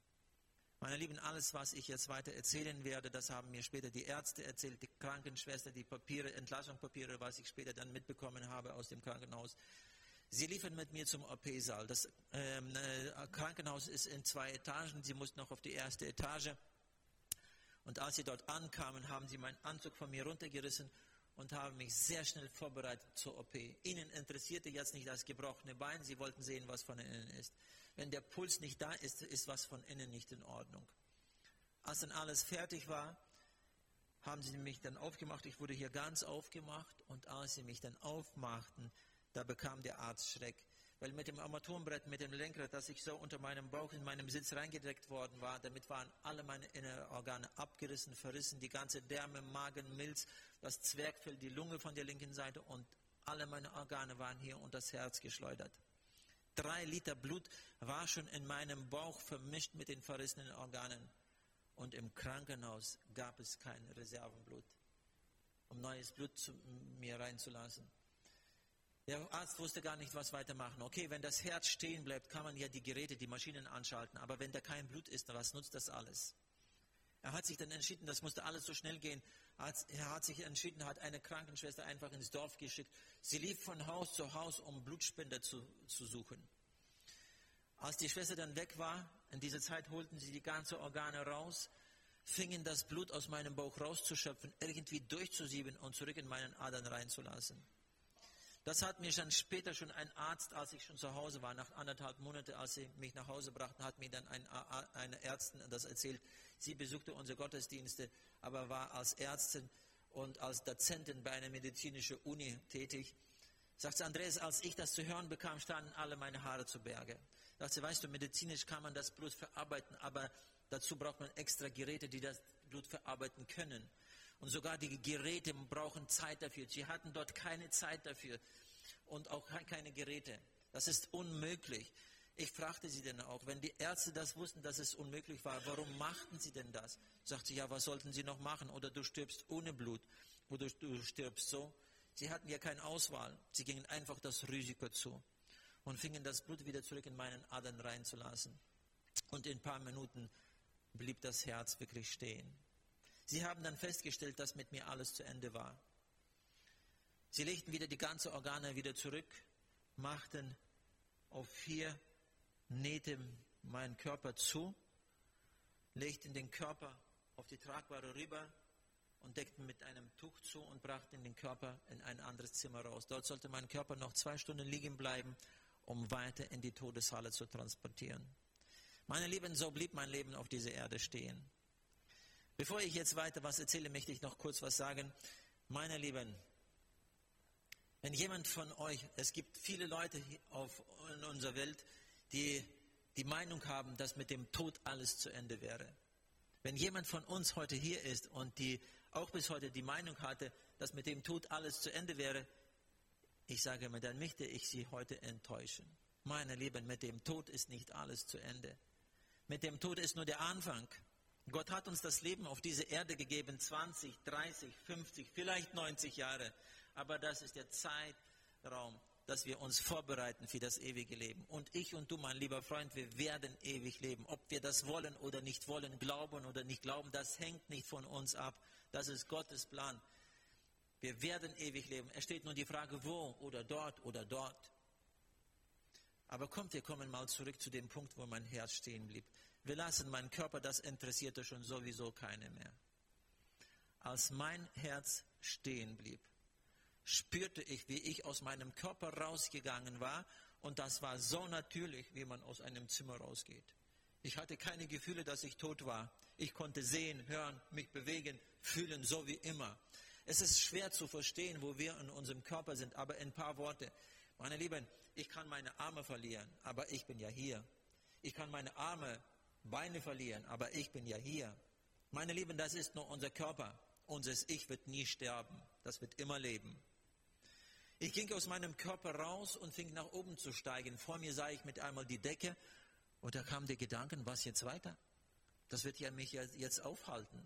Meine Lieben, alles, was ich jetzt weiter erzählen werde, das haben mir später die Ärzte erzählt, die Krankenschwester, die Papiere, Entlassungspapiere, was ich später dann mitbekommen habe aus dem Krankenhaus. Sie liefen mit mir zum O P-Saal. Das ähm, äh, Krankenhaus ist in zwei Etagen. Sie mussten noch auf die erste Etage. Und als sie dort ankamen, haben sie meinen Anzug von mir runtergerissen und haben mich sehr schnell vorbereitet zur O P. Ihnen interessierte jetzt nicht das gebrochene Bein. Sie wollten sehen, was von innen ist. Wenn der Puls nicht da ist, ist was von innen nicht in Ordnung. Als dann alles fertig war, haben sie mich dann aufgemacht. Ich wurde hier ganz aufgemacht und als sie mich dann aufmachten, da bekam der Arzt Schreck. Weil mit dem Armaturenbrett, mit dem Lenkrad, das ich so unter meinem Bauch in meinem Sitz reingedreckt worden war, damit waren alle meine inneren Organe abgerissen, verrissen, die ganze Därme, Magen, Milz, das Zwerchfell, die Lunge von der linken Seite und alle meine Organe waren hier und das Herz geschleudert. Drei Liter Blut war schon in meinem Bauch vermischt mit den verrissenen Organen. Und im Krankenhaus gab es kein Reservenblut, um neues Blut zu mir reinzulassen. Der Arzt wusste gar nicht, was weitermachen. Okay, wenn das Herz stehen bleibt, kann man ja die Geräte, die Maschinen anschalten. Aber wenn da kein Blut ist, was nutzt das alles? Er hat sich dann entschieden, das musste alles so schnell gehen. Er hat sich entschieden, hat eine Krankenschwester einfach ins Dorf geschickt. Sie lief von Haus zu Haus, um Blutspender zu, zu suchen. Als die Schwester dann weg war, in dieser Zeit holten sie die ganzen Organe raus, fingen das Blut aus meinem Bauch rauszuschöpfen, irgendwie durchzusieben und zurück in meinen Adern reinzulassen. Das hat mir dann später schon ein Arzt, als ich schon zu Hause war, nach anderthalb Monaten, als sie mich nach Hause brachten, hat mir dann ein, eine Ärztin das erzählt. Sie besuchte unsere Gottesdienste, aber war als Ärztin und als Dozentin bei einer medizinischen Uni tätig. Sagt sie, Andreas, als ich das zu hören bekam, standen alle meine Haare zu Berge. Sagt sie, weißt du, medizinisch kann man das Blut verarbeiten, aber dazu braucht man extra Geräte, die das Blut verarbeiten können. Und sogar die Geräte brauchen Zeit dafür. Sie hatten dort keine Zeit dafür und auch keine Geräte. Das ist unmöglich. Ich fragte sie dann auch, wenn die Ärzte das wussten, dass es unmöglich war, warum machten sie denn das? Sagte sie, ja, was sollten sie noch machen? Oder du stirbst ohne Blut oder du stirbst so. Sie hatten ja keine Auswahl. Sie gingen einfach das Risiko zu und fingen das Blut wieder zurück in meinen Adern reinzulassen. Und in ein paar Minuten blieb das Herz wirklich stehen. Sie haben dann festgestellt, dass mit mir alles zu Ende war. Sie legten wieder die ganzen Organe wieder zurück, machten auf vier Nähte meinen Körper zu, legten den Körper auf die Tragbare rüber und deckten mit einem Tuch zu und brachten den Körper in ein anderes Zimmer raus. Dort sollte mein Körper noch zwei Stunden liegen bleiben, um weiter in die Todeshalle zu transportieren. Meine Lieben, so blieb mein Leben auf dieser Erde stehen. Bevor ich jetzt weiter was erzähle, möchte ich noch kurz was sagen. Meine Lieben, wenn jemand von euch, es gibt viele Leute auf, in unserer Welt, die die Meinung haben, dass mit dem Tod alles zu Ende wäre. Wenn jemand von uns heute hier ist und die auch bis heute die Meinung hatte, dass mit dem Tod alles zu Ende wäre, ich sage mir, dann möchte ich Sie heute enttäuschen. Meine Lieben, mit dem Tod ist nicht alles zu Ende. Mit dem Tod ist nur der Anfang. Gott hat uns das Leben auf diese Erde gegeben, zwanzig, dreißig, fünfzig, vielleicht neunzig Jahre. Aber das ist der Zeitraum, dass wir uns vorbereiten für das ewige Leben. Und ich und du, mein lieber Freund, wir werden ewig leben. Ob wir das wollen oder nicht wollen, glauben oder nicht glauben, das hängt nicht von uns ab. Das ist Gottes Plan. Wir werden ewig leben. Es steht nur die Frage, wo oder dort oder dort. Aber kommt, wir kommen mal zurück zu dem Punkt, wo mein Herz stehen blieb. Wir lassen meinen Körper, das interessierte schon sowieso keine mehr. Als mein Herz stehen blieb, spürte ich, wie ich aus meinem Körper rausgegangen war. Und das war so natürlich, wie man aus einem Zimmer rausgeht. Ich hatte keine Gefühle, dass ich tot war. Ich konnte sehen, hören, mich bewegen, fühlen, so wie immer. Es ist schwer zu verstehen, wo wir in unserem Körper sind, aber in ein paar Worte. Meine Lieben, ich kann meine Arme verlieren, aber ich bin ja hier. Ich kann meine Arme, Beine verlieren, aber ich bin ja hier. Meine Lieben, das ist nur unser Körper. Unser Ich wird nie sterben. Das wird immer leben. Ich ging aus meinem Körper raus und fing nach oben zu steigen. Vor mir sah ich mit einmal die Decke und da kam der Gedanke, was jetzt weiter? Das wird ja mich jetzt aufhalten.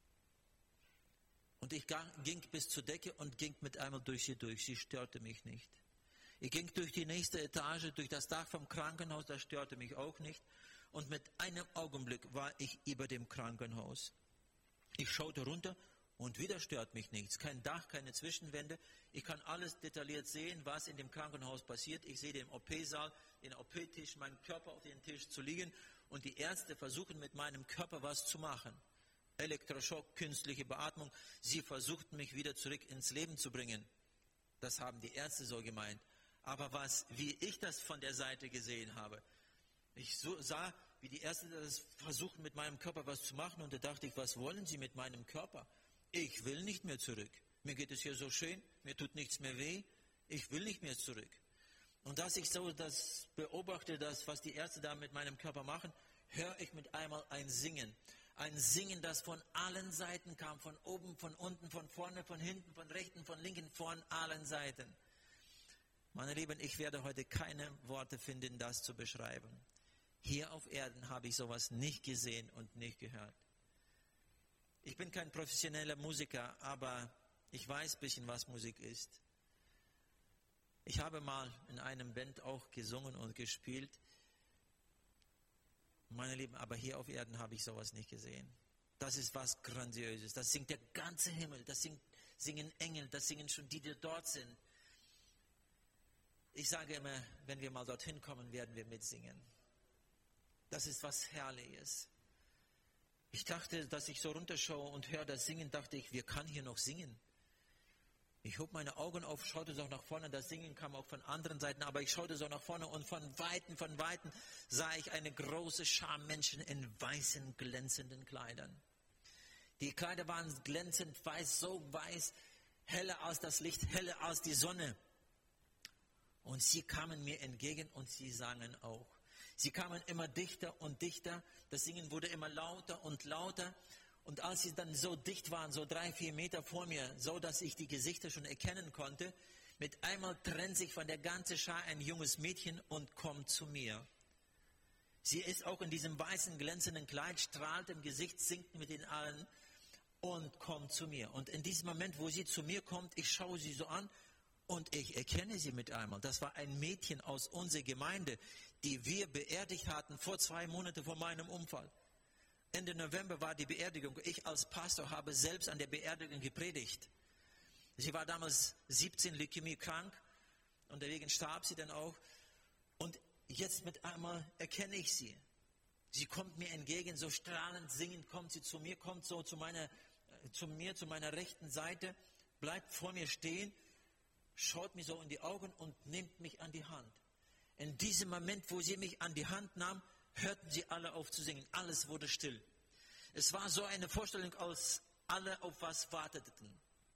Und ich ging bis zur Decke und ging mit einmal durch sie durch. Sie störte mich nicht. Ich ging durch die nächste Etage, durch das Dach vom Krankenhaus, das störte mich auch nicht. Und mit einem Augenblick war ich über dem Krankenhaus. Ich schaute runter und wieder stört mich nichts. Kein Dach, keine Zwischenwände. Ich kann alles detailliert sehen, was in dem Krankenhaus passiert. Ich sehe den O P-Saal, den O P-Tisch, meinen Körper auf den Tisch zu liegen. Und die Ärzte versuchen mit meinem Körper was zu machen. Elektroschock, künstliche Beatmung. Sie versuchten mich wieder zurück ins Leben zu bringen. Das haben die Ärzte so gemeint. Aber was, wie ich das von der Seite gesehen habe, ich so, sah, wie die Ärzte das versuchten mit meinem Körper was zu machen. Und da dachte ich, was wollen sie mit meinem Körper? Ich will nicht mehr zurück. Mir geht es hier so schön, mir tut nichts mehr weh. Ich will nicht mehr zurück. Und als ich so das beobachte, das, was die Ärzte da mit meinem Körper machen, höre ich mit einmal ein Singen. Ein Singen, das von allen Seiten kam, von oben, von unten, von vorne, von hinten, von rechten, von linken, von allen Seiten. Meine Lieben, ich werde heute keine Worte finden, das zu beschreiben. Hier auf Erden habe ich sowas nicht gesehen und nicht gehört. Ich bin kein professioneller Musiker, aber ich weiß ein bisschen, was Musik ist. Ich habe mal in einem Band auch gesungen und gespielt. Meine Lieben, aber hier auf Erden habe ich sowas nicht gesehen. Das ist was Grandioses. Das singt der ganze Himmel. Das singt, singen Engel. Das singen schon die, die dort sind. Ich sage immer, wenn wir mal dorthin kommen, werden wir mitsingen. Das ist was Herrliches. Ich dachte, dass ich so runterschaue und höre das Singen, dachte ich, wer kann hier noch singen? Ich hob meine Augen auf, schaute so nach vorne, das Singen kam auch von anderen Seiten, aber ich schaute so nach vorne und von Weitem, von Weitem sah ich eine große Schar Menschen in weißen, glänzenden Kleidern. Die Kleider waren glänzend weiß, so weiß, heller als das Licht, heller als die Sonne. Und sie kamen mir entgegen und sie sangen auch. Sie kamen immer dichter und dichter, das Singen wurde immer lauter und lauter. Und als sie dann so dicht waren, so drei, vier Meter vor mir, so dass ich die Gesichter schon erkennen konnte, mit einmal trennt sich von der ganzen Schar ein junges Mädchen und kommt zu mir. Sie ist auch in diesem weißen, glänzenden Kleid, strahlt im Gesicht, singt mit den Allen und kommt zu mir. Und in diesem Moment, wo sie zu mir kommt, ich schaue sie so an und ich erkenne sie mit einmal. Das war ein Mädchen aus unserer Gemeinde, die wir beerdigt hatten vor zwei Monaten vor meinem Unfall. Ende November war die Beerdigung. Ich als Pastor habe selbst an der Beerdigung gepredigt. Sie war damals siebzehn, Leukämie krank und deswegen starb sie dann auch. Und jetzt mit einmal erkenne ich sie. Sie kommt mir entgegen, so strahlend singend kommt sie zu mir, kommt so zu meiner, zu mir, zu meiner rechten Seite, bleibt vor mir stehen, schaut mir so in die Augen und nimmt mich an die Hand. In diesem Moment, wo sie mich an die Hand nahm, hörten sie alle auf zu singen. Alles wurde still. Es war so eine Vorstellung, als alle auf was warteten.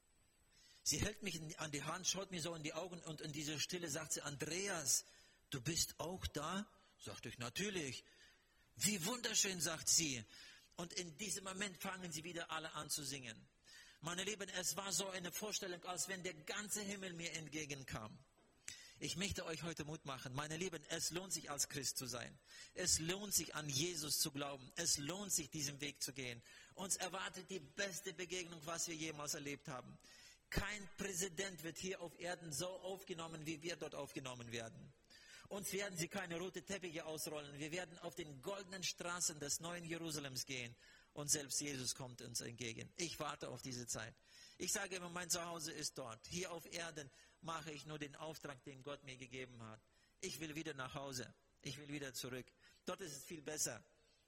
Sie hält mich an die Hand, schaut mir so in die Augen und in dieser Stille sagt sie, Andreas, du bist auch da? Sagte ich, natürlich. Wie wunderschön, sagt sie. Und in diesem Moment fangen sie wieder alle an zu singen. Meine Lieben, es war so eine Vorstellung, als wenn der ganze Himmel mir entgegenkam. Ich möchte euch heute Mut machen. Meine Lieben, es lohnt sich als Christ zu sein. Es lohnt sich an Jesus zu glauben. Es lohnt sich diesen Weg zu gehen. Uns erwartet die beste Begegnung, was wir jemals erlebt haben. Kein Präsident wird hier auf Erden so aufgenommen, wie wir dort aufgenommen werden. Uns werden sie keine roten Teppiche ausrollen. Wir werden auf den goldenen Straßen des neuen Jerusalems gehen. Und selbst Jesus kommt uns entgegen. Ich warte auf diese Zeit. Ich sage immer, mein Zuhause ist dort. Hier auf Erden mache ich nur den Auftrag, den Gott mir gegeben hat. Ich will wieder nach Hause. Ich will wieder zurück. Dort ist es viel besser.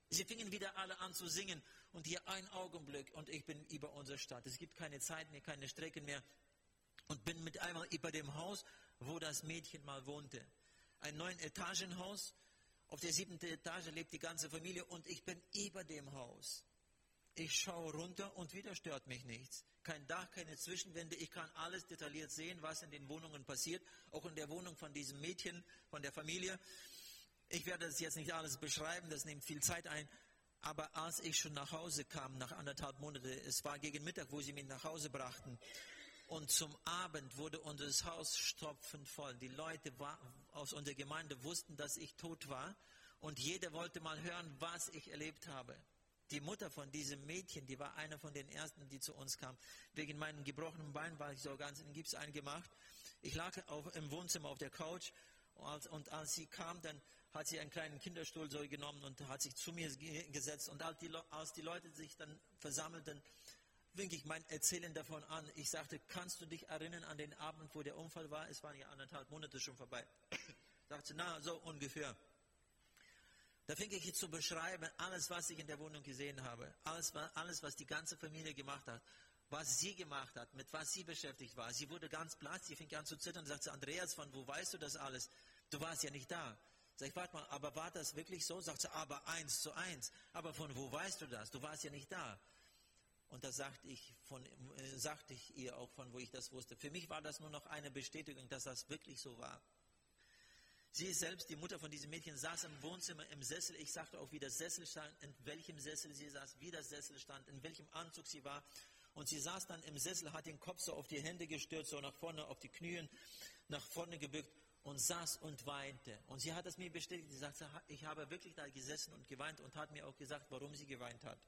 Sie fingen wieder alle an zu singen und hier ein Augenblick und ich bin über unsere Stadt. Es gibt keine Zeit mehr, keine Strecken mehr und bin mit einmal über dem Haus, wo das Mädchen mal wohnte. Ein neun Etagenhaus, auf der siebten Etage lebt die ganze Familie und ich bin über dem Haus. Ich schaue runter und wieder stört mich nichts. Kein Dach, keine Zwischenwände. Ich kann alles detailliert sehen, was in den Wohnungen passiert. Auch in der Wohnung von diesem Mädchen, von der Familie. Ich werde das jetzt nicht alles beschreiben, das nimmt viel Zeit ein. Aber als ich schon nach Hause kam, nach anderthalb Monaten, es war gegen Mittag, wo sie mich nach Hause brachten. Und zum Abend wurde unser Haus stopfend voll. Die Leute war, aus unserer Gemeinde wussten, dass ich tot war. Und jeder wollte mal hören, was ich erlebt habe. Die Mutter von diesem Mädchen, die war einer von den ersten, die zu uns kam. Wegen meinem gebrochenen Bein war ich so ganz in den Gips eingemacht. Ich lag auf, im Wohnzimmer auf der Couch und als, und als sie kam, dann hat sie einen kleinen Kinderstuhl so genommen und hat sich zu mir gesetzt. Und als die, als die Leute sich dann versammelten, fing ich mein Erzählen davon an. Ich sagte, kannst du dich erinnern an den Abend, wo der Unfall war? Es waren ja anderthalb Monate schon vorbei. Sagte, na, so ungefähr. Da fing ich zu beschreiben, alles, was ich in der Wohnung gesehen habe, alles, alles, was die ganze Familie gemacht hat, was sie gemacht hat, mit was sie beschäftigt war. Sie wurde ganz blass, sie fing an zu zittern und sagte, Andreas, von wo weißt du das alles? Du warst ja nicht da. Sag ich, warte mal, aber war das wirklich so? Sagt sie, aber eins zu eins. Aber von wo weißt du das? Du warst ja nicht da. Und da sagte ich, von, äh, sagte ich ihr auch, von wo ich das wusste. Für mich war das nur noch eine Bestätigung, dass das wirklich so war. Sie selbst, die Mutter von diesem Mädchen, saß im Wohnzimmer im Sessel. Ich sagte auch, wie der Sessel stand, in welchem Sessel sie saß, wie der Sessel stand, in welchem Anzug sie war. Und sie saß dann im Sessel, hat den Kopf so auf die Hände gestürzt, so nach vorne auf die Knien, nach vorne gebückt und saß und weinte. Und sie hat es mir bestätigt. Sie sagte, ich habe wirklich da gesessen und geweint und hat mir auch gesagt, warum sie geweint hat.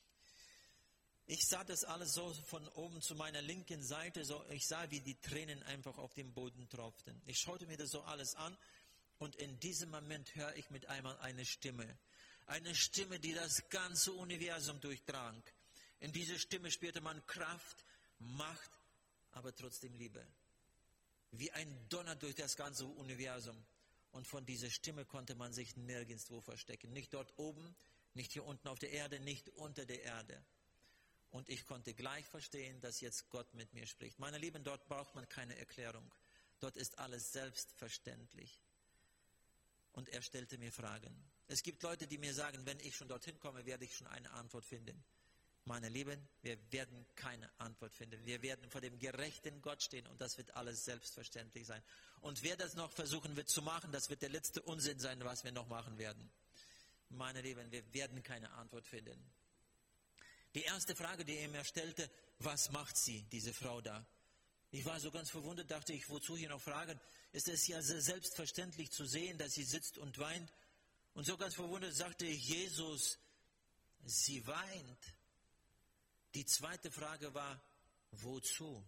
Ich sah das alles so von oben zu meiner linken Seite, so ich sah, wie die Tränen einfach auf den Boden tropften. Ich schaute mir das so alles an. Und in diesem Moment höre ich mit einmal eine Stimme. Eine Stimme, die das ganze Universum durchdrang. In dieser Stimme spürte man Kraft, Macht, aber trotzdem Liebe. Wie ein Donner durch das ganze Universum. Und von dieser Stimme konnte man sich nirgendwo verstecken. Nicht dort oben, nicht hier unten auf der Erde, nicht unter der Erde. Und ich konnte gleich verstehen, dass jetzt Gott mit mir spricht. Meine Lieben, dort braucht man keine Erklärung. Dort ist alles selbstverständlich. Und er stellte mir Fragen. Es gibt Leute, die mir sagen, wenn ich schon dorthin komme, werde ich schon eine Antwort finden. Meine Lieben, wir werden keine Antwort finden. Wir werden vor dem gerechten Gott stehen und das wird alles selbstverständlich sein. Und wer das noch versuchen wird zu machen, das wird der letzte Unsinn sein, was wir noch machen werden. Meine Lieben, wir werden keine Antwort finden. Die erste Frage, die er mir stellte, was macht sie, diese Frau da? Ich war so ganz verwundert, dachte ich, wozu hier noch fragen? Es ist ja sehr selbstverständlich zu sehen, dass sie sitzt und weint. Und so ganz verwundert sagte ich, Jesus, sie weint. Die zweite Frage war, wozu?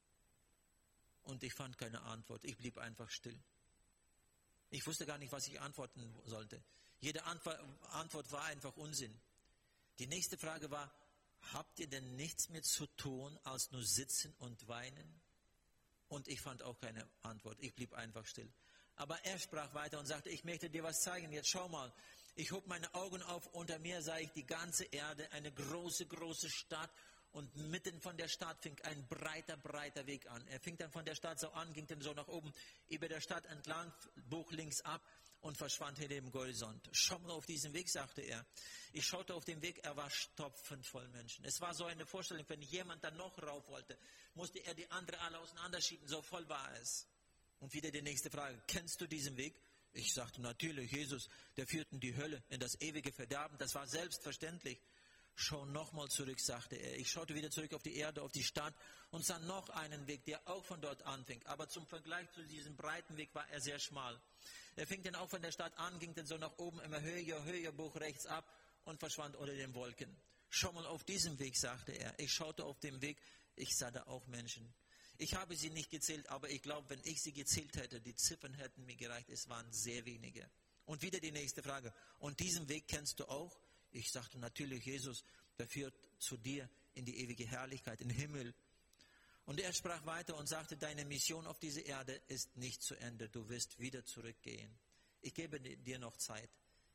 Und ich fand keine Antwort. Ich blieb einfach still. Ich wusste gar nicht, was ich antworten sollte. Jede Antwort war einfach Unsinn. Die nächste Frage war, habt ihr denn nichts mehr zu tun, als nur sitzen und weinen? Und ich fand auch keine Antwort. Ich blieb einfach still. Aber er sprach weiter und sagte, ich möchte dir was zeigen. Jetzt schau mal. Ich hob meine Augen auf. Unter mir sah ich die ganze Erde, eine große, große Stadt. Und mitten von der Stadt fing ein breiter, breiter Weg an. Er fing dann von der Stadt so an, ging dann so nach oben, über der Stadt entlang, bog links ab und verschwand hinter dem Horizont. Schau mal auf diesen Weg, sagte er. Ich schaute auf den Weg, er war stopfend voll Menschen. Es war so eine Vorstellung, wenn jemand dann noch rauf wollte, musste er die andere alle auseinanderschieben, so voll war es. Und wieder die nächste Frage, kennst du diesen Weg? Ich sagte, natürlich, Jesus, der führt in die Hölle, in das ewige Verderben, das war selbstverständlich. Schau nochmal zurück, sagte er. Ich schaute wieder zurück auf die Erde, auf die Stadt und sah noch einen Weg, der auch von dort anfing. Aber zum Vergleich zu diesem breiten Weg war er sehr schmal. Er fing dann auch von der Stadt an, ging dann so nach oben, immer höher, höher, bog rechts ab und verschwand unter den Wolken. Schau mal auf diesem Weg, sagte er. Ich schaute auf den Weg, ich sah da auch Menschen. Ich habe sie nicht gezählt, aber ich glaube, wenn ich sie gezählt hätte, die Ziffern hätten mir gereicht. Es waren sehr wenige. Und wieder die nächste Frage. Und diesen Weg kennst du auch? Ich sagte, natürlich, Jesus, der führt zu dir in die ewige Herrlichkeit, in den Himmel. Und er sprach weiter und sagte, deine Mission auf dieser Erde ist nicht zu Ende. Du wirst wieder zurückgehen. Ich gebe dir noch Zeit.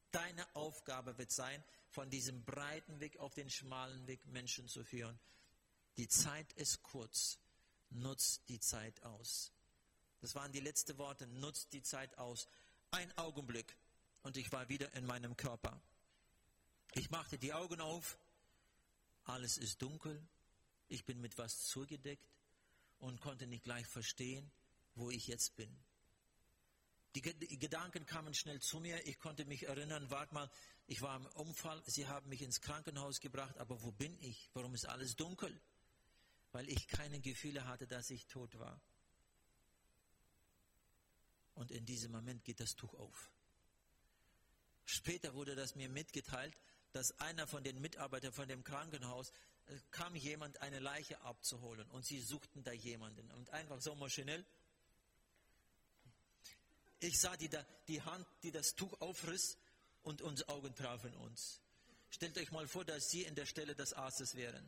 Deine Aufgabe wird sein, von diesem breiten Weg auf den schmalen Weg Menschen zu führen. Die Zeit ist kurz. Nutz die Zeit aus. Das waren die letzten Worte. Nutz die Zeit aus. Ein Augenblick und ich war wieder in meinem Körper. Ich machte die Augen auf. Alles ist dunkel. Ich bin mit was zugedeckt und konnte nicht gleich verstehen, wo ich jetzt bin. Die, die Gedanken kamen schnell zu mir. Ich konnte mich erinnern, warte mal, ich war im Unfall. Sie haben mich ins Krankenhaus gebracht, aber wo bin ich? Warum ist alles dunkel? Weil ich keine Gefühle hatte, dass ich tot war. Und in diesem Moment geht das Tuch auf. Später wurde das mir mitgeteilt, dass einer von den Mitarbeitern von dem Krankenhaus, äh, kam jemand, eine Leiche abzuholen. Und sie suchten da jemanden. Und einfach so maschinell. Ich sah die, die Hand, die das Tuch aufriss und unsere Augen trafen uns. Stellt euch mal vor, dass Sie in der Stelle des Arztes wären.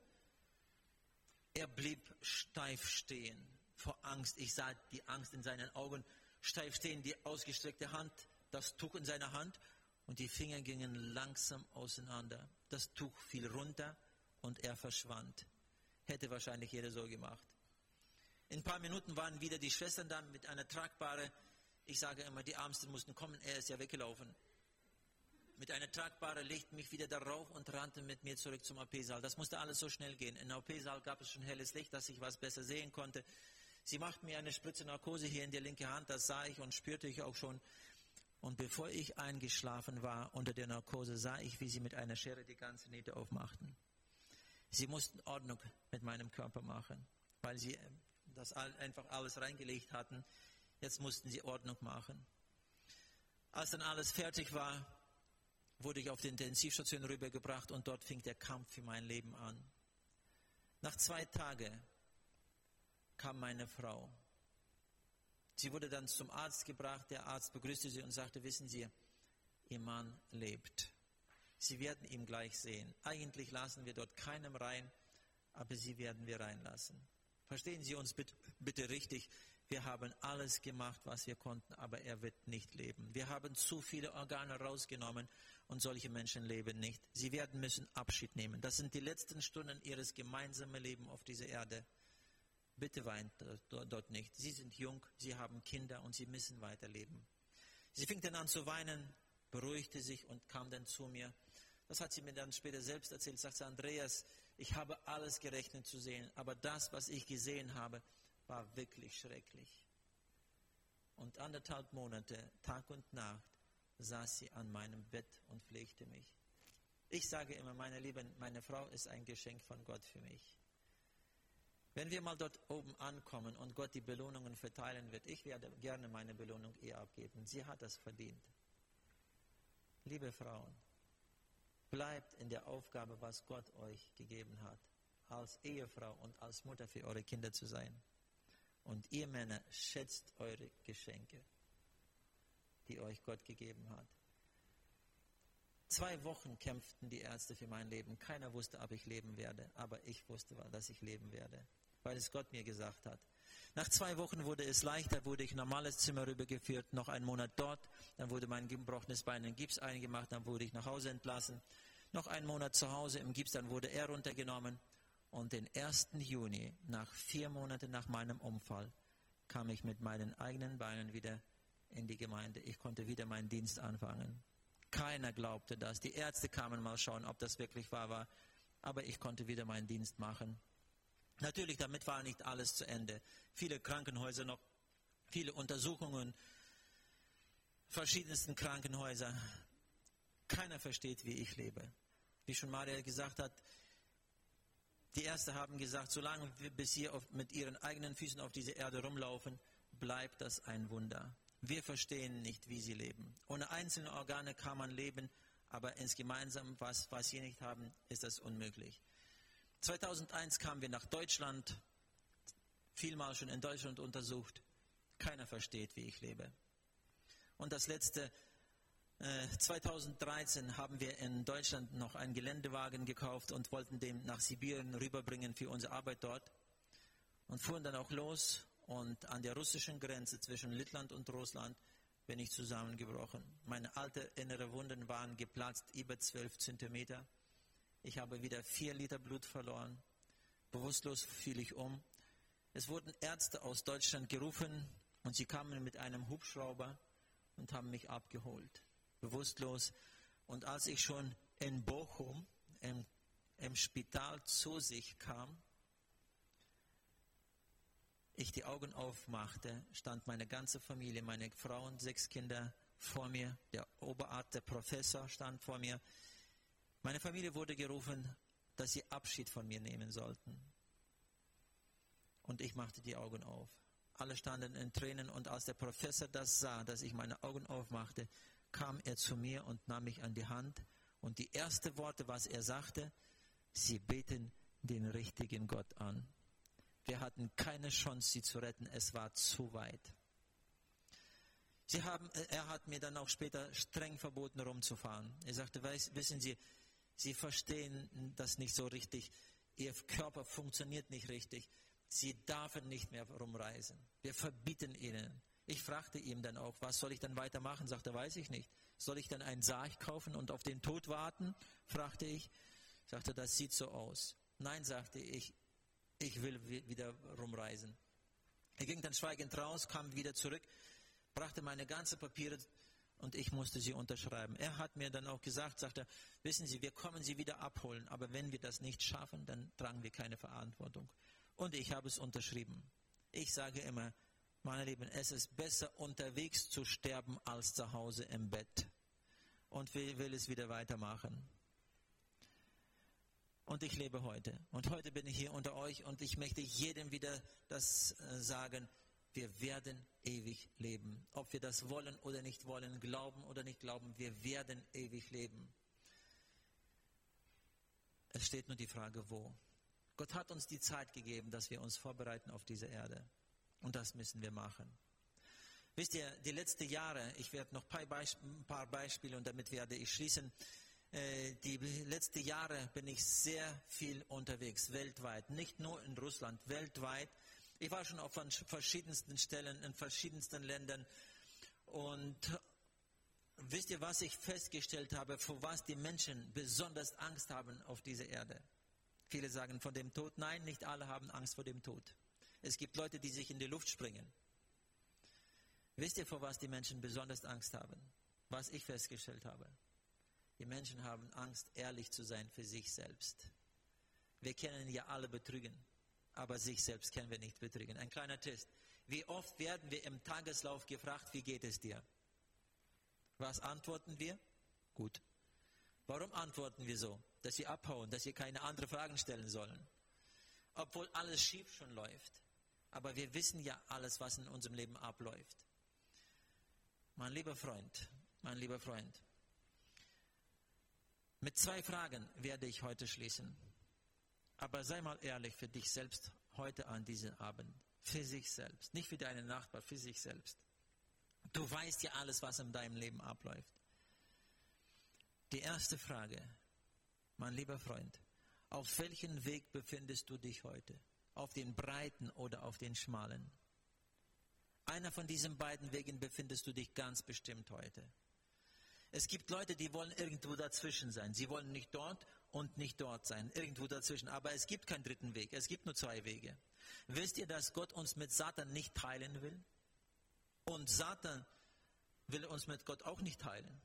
Er blieb steif stehen vor Angst. Ich sah die Angst in seinen Augen. Steif stehen, die ausgestreckte Hand, das Tuch in seiner Hand und die Finger gingen langsam auseinander. Das Tuch fiel runter und er verschwand. Hätte wahrscheinlich jeder so gemacht. In ein paar Minuten waren wieder die Schwestern da mit einer tragbaren, ich sage immer, die Ärmsten mussten kommen, er ist ja weggelaufen. Mit einer tragbaren legten mich wieder darauf und rannten mit mir zurück zum O P-Saal. Das musste alles so schnell gehen. Im O P-Saal gab es schon helles Licht, dass ich was besser sehen konnte. Sie machten mir eine Spritze Narkose hier in die linke Hand, das sah ich und spürte ich auch schon. Und bevor ich eingeschlafen war unter der Narkose, sah ich, wie sie mit einer Schere die ganze Niete aufmachten. Sie mussten Ordnung mit meinem Körper machen, weil sie das einfach alles reingelegt hatten. Jetzt mussten sie Ordnung machen. Als dann alles fertig war, wurde ich auf die Intensivstation rübergebracht und dort fing der Kampf für mein Leben an. Nach zwei Tagen kam meine Frau. Sie wurde dann zum Arzt gebracht. Der Arzt begrüßte sie und sagte, wissen Sie, Ihr Mann lebt. Sie werden ihn gleich sehen. Eigentlich lassen wir dort keinem rein, aber Sie werden wir reinlassen. Verstehen Sie uns bitte, bitte richtig. Wir haben alles gemacht, was wir konnten, aber er wird nicht leben. Wir haben zu viele Organe rausgenommen und solche Menschen leben nicht. Sie werden müssen Abschied nehmen. Das sind die letzten Stunden ihres gemeinsamen Lebens auf dieser Erde. Bitte weint dort nicht. Sie sind jung, sie haben Kinder und sie müssen weiterleben. Sie fing dann an zu weinen, beruhigte sich und kam dann zu mir. Das hat sie mir dann später selbst erzählt. Sagte Andreas, ich habe alles gerechnet zu sehen, aber das, was ich gesehen habe, war wirklich schrecklich. Und anderthalb Monate, Tag und Nacht, saß sie an meinem Bett und pflegte mich. Ich sage immer, meine Lieben, meine Frau ist ein Geschenk von Gott für mich. Wenn wir mal dort oben ankommen und Gott die Belohnungen verteilen wird, ich werde gerne meine Belohnung ihr abgeben. Sie hat das verdient. Liebe Frauen, bleibt in der Aufgabe, was Gott euch gegeben hat, als Ehefrau und als Mutter für eure Kinder zu sein. Und ihr Männer, schätzt eure Geschenke, die euch Gott gegeben hat. Zwei Wochen kämpften die Ärzte für mein Leben. Keiner wusste, ob ich leben werde, aber ich wusste, dass ich leben werde, weil es Gott mir gesagt hat. Nach zwei Wochen wurde es leichter, wurde ich in ein normales Zimmer rübergeführt, noch einen Monat dort, dann wurde mein gebrochenes Bein in Gips eingemacht, dann wurde ich nach Hause entlassen, noch einen Monat zu Hause im Gips, dann wurde er runtergenommen und den ersten Juni, nach vier Monaten nach meinem Unfall, kam ich mit meinen eigenen Beinen wieder in die Gemeinde. Ich konnte wieder meinen Dienst anfangen. Keiner glaubte das. Die Ärzte kamen mal schauen, ob das wirklich wahr war. Aber ich konnte wieder meinen Dienst machen. Natürlich, damit war nicht alles zu Ende. Viele Krankenhäuser noch, viele Untersuchungen, verschiedensten Krankenhäuser. Keiner versteht, wie ich lebe. Wie schon Maria gesagt hat, die Ärzte haben gesagt, solange wir bis hier auf, mit ihren eigenen Füßen auf dieser Erde rumlaufen, bleibt das ein Wunder. Wir verstehen nicht, wie sie leben. Ohne einzelne Organe kann man leben, aber ins Gemeinsam, was, was sie nicht haben, ist das unmöglich. zweitausendeins kamen wir nach Deutschland, vielmal schon in Deutschland untersucht. Keiner versteht, wie ich lebe. Und das letzte, äh, zweitausenddreizehn haben wir in Deutschland noch einen Geländewagen gekauft und wollten den nach Sibirien rüberbringen für unsere Arbeit dort. Und fuhren dann auch los. Und an der russischen Grenze zwischen Lettland und Russland bin ich zusammengebrochen. Meine alten innere Wunden waren geplatzt, über zwölf Zentimeter. Ich habe wieder vier Liter Blut verloren. Bewusstlos fiel ich um. Es wurden Ärzte aus Deutschland gerufen und sie kamen mit einem Hubschrauber und haben mich abgeholt. Bewusstlos. Und als ich schon in Bochum im, im Spital zu sich kam, ich die Augen aufmachte, stand meine ganze Familie, meine Frau und sechs Kinder vor mir. Der Oberarzt, der Professor stand vor mir. Meine Familie wurde gerufen, dass sie Abschied von mir nehmen sollten. Und ich machte die Augen auf. Alle standen in Tränen und als der Professor das sah, dass ich meine Augen aufmachte, kam er zu mir und nahm mich an die Hand. Und die ersten Worte, was er sagte, Sie beten den richtigen Gott an. Wir hatten keine Chance, sie zu retten. Es war zu weit. Sie haben, er hat mir dann auch später streng verboten, rumzufahren. Er sagte, weiß, wissen Sie, Sie verstehen das nicht so richtig. Ihr Körper funktioniert nicht richtig. Sie dürfen nicht mehr rumreisen. Wir verbieten Ihnen. Ich fragte ihm dann auch, was soll ich dann weitermachen? Sagte, weiß ich nicht. Soll ich dann einen Sarg kaufen und auf den Tod warten? Fragte ich. Sagte, das sieht so aus. Nein, sagte ich. Ich will wieder rumreisen. Er ging dann schweigend raus, kam wieder zurück, brachte meine ganzen Papiere und ich musste sie unterschreiben. Er hat mir dann auch gesagt, sagte, wissen Sie, wir kommen Sie wieder abholen, aber wenn wir das nicht schaffen, dann tragen wir keine Verantwortung. Und ich habe es unterschrieben. Ich sage immer, meine Lieben, es ist besser unterwegs zu sterben als zu Hause im Bett. Und ich will es wieder weitermachen. Und ich lebe heute. Und heute bin ich hier unter euch und ich möchte jedem wieder das sagen, wir werden ewig leben. Ob wir das wollen oder nicht wollen, glauben oder nicht glauben, wir werden ewig leben. Es steht nur die Frage, wo. Gott hat uns die Zeit gegeben, dass wir uns vorbereiten auf diese Erde. Und das müssen wir machen. Wisst ihr, die letzten Jahre, ich werde noch ein paar Beispiele und damit werde ich schließen. Die letzten Jahre bin ich sehr viel unterwegs, weltweit, nicht nur in Russland, weltweit. Ich war schon auf verschiedensten Stellen, in verschiedensten Ländern. Und wisst ihr, was ich festgestellt habe, vor was die Menschen besonders Angst haben auf dieser Erde? Viele sagen von dem Tod, nein, nicht alle haben Angst vor dem Tod. Es gibt Leute, die sich in die Luft springen. Wisst ihr, vor was die Menschen besonders Angst haben? Was ich festgestellt habe? Die Menschen haben Angst, ehrlich zu sein für sich selbst. Wir können ja alle betrügen, aber sich selbst können wir nicht betrügen. Ein kleiner Test. Wie oft werden wir im Tageslauf gefragt, wie geht es dir? Was antworten wir? Gut. Warum antworten wir so? Dass wir abhauen, dass wir keine anderen Fragen stellen sollen. Obwohl alles schief schon läuft. Aber wir wissen ja alles, was in unserem Leben abläuft. Mein lieber Freund, mein lieber Freund, mit zwei Fragen werde ich heute schließen. Aber sei mal ehrlich für dich selbst heute an diesem Abend. Für sich selbst. Nicht für deinen Nachbar, für sich selbst. Du weißt ja alles, was in deinem Leben abläuft. Die erste Frage, mein lieber Freund, auf welchem Weg befindest du dich heute? Auf den breiten oder auf den schmalen? Einer von diesen beiden Wegen befindest du dich ganz bestimmt heute. Es gibt Leute, die wollen irgendwo dazwischen sein. Sie wollen nicht dort und nicht dort sein. Irgendwo dazwischen. Aber es gibt keinen dritten Weg. Es gibt nur zwei Wege. Wisst ihr, dass Gott uns mit Satan nicht teilen will? Und Satan will uns mit Gott auch nicht teilen.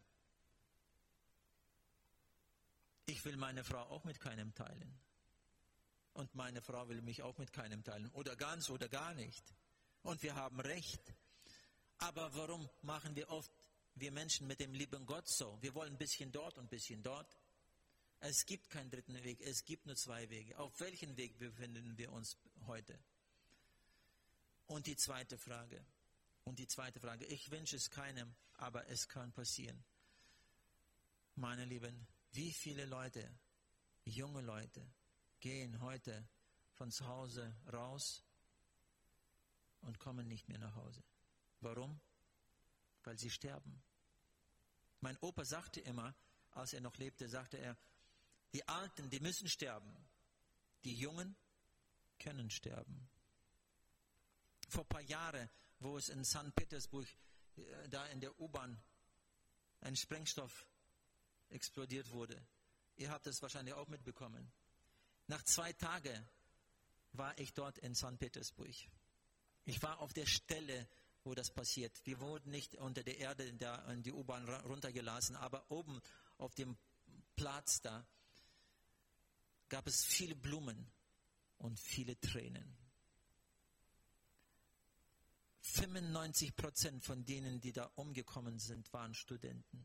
Ich will meine Frau auch mit keinem teilen. Und meine Frau will mich auch mit keinem teilen. Oder ganz oder gar nicht. Und wir haben Recht. Aber warum machen wir oft wir Menschen mit dem lieben Gott so? Wir wollen ein bisschen dort und ein bisschen dort. Es gibt keinen dritten Weg, es gibt nur zwei Wege. Auf welchem Weg befinden wir uns heute? Und die zweite Frage, und die zweite Frage, ich wünsche es keinem, aber es kann passieren. Meine Lieben, wie viele Leute, junge Leute, gehen heute von zu Hause raus und kommen nicht mehr nach Hause? Warum? Weil sie sterben. Mein Opa sagte immer, als er noch lebte, sagte er, die Alten, die müssen sterben. Die Jungen können sterben. Vor ein paar Jahren, wo es in Sankt Petersburg äh, da in der U-Bahn ein Sprengstoff explodiert wurde. Ihr habt es wahrscheinlich auch mitbekommen. Nach zwei Tagen war ich dort in Sankt Petersburg. Ich war auf der Stelle, wo das passiert. Wir wurden nicht unter der Erde in, der, in die U-Bahn runtergelassen, aber oben auf dem Platz da gab es viele Blumen und viele Tränen. fünfundneunzig Prozent von denen, die da umgekommen sind, waren Studenten.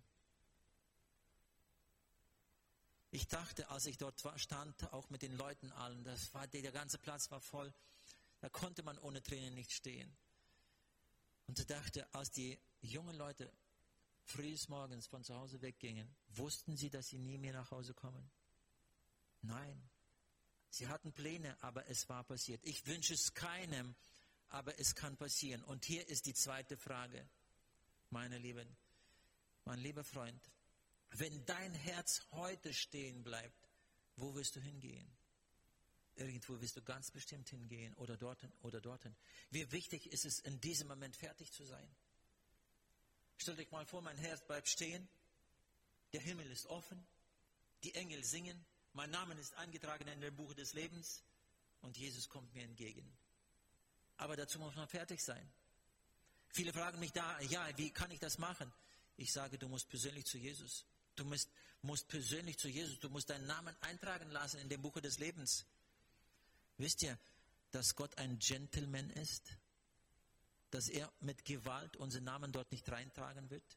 Ich dachte, als ich dort stand, auch mit den Leuten allen, das war, der ganze Platz war voll, da konnte man ohne Tränen nicht stehen. Und ich dachte, als die jungen Leute frühs morgens von zu Hause weggingen, wussten sie, dass sie nie mehr nach Hause kommen? Nein. Sie hatten Pläne, aber es war passiert. Ich wünsche es keinem, aber es kann passieren. Und hier ist die zweite Frage, meine Lieben, mein lieber Freund. Wenn dein Herz heute stehen bleibt, wo wirst du hingehen? Irgendwo wirst du ganz bestimmt hingehen oder dorthin oder dorthin. Wie wichtig ist es, in diesem Moment fertig zu sein? Stell dich mal vor, mein Herz bleibt stehen, der Himmel ist offen, die Engel singen, mein Name ist eingetragen in dem Buch des Lebens und Jesus kommt mir entgegen. Aber dazu muss man fertig sein. Viele fragen mich da, ja, wie kann ich das machen? Ich sage, du musst persönlich zu Jesus. Du musst, musst persönlich zu Jesus. Du musst deinen Namen eintragen lassen in dem Buch des Lebens. Wisst ihr, dass Gott ein Gentleman ist? Dass er mit Gewalt unseren Namen dort nicht reintragen wird?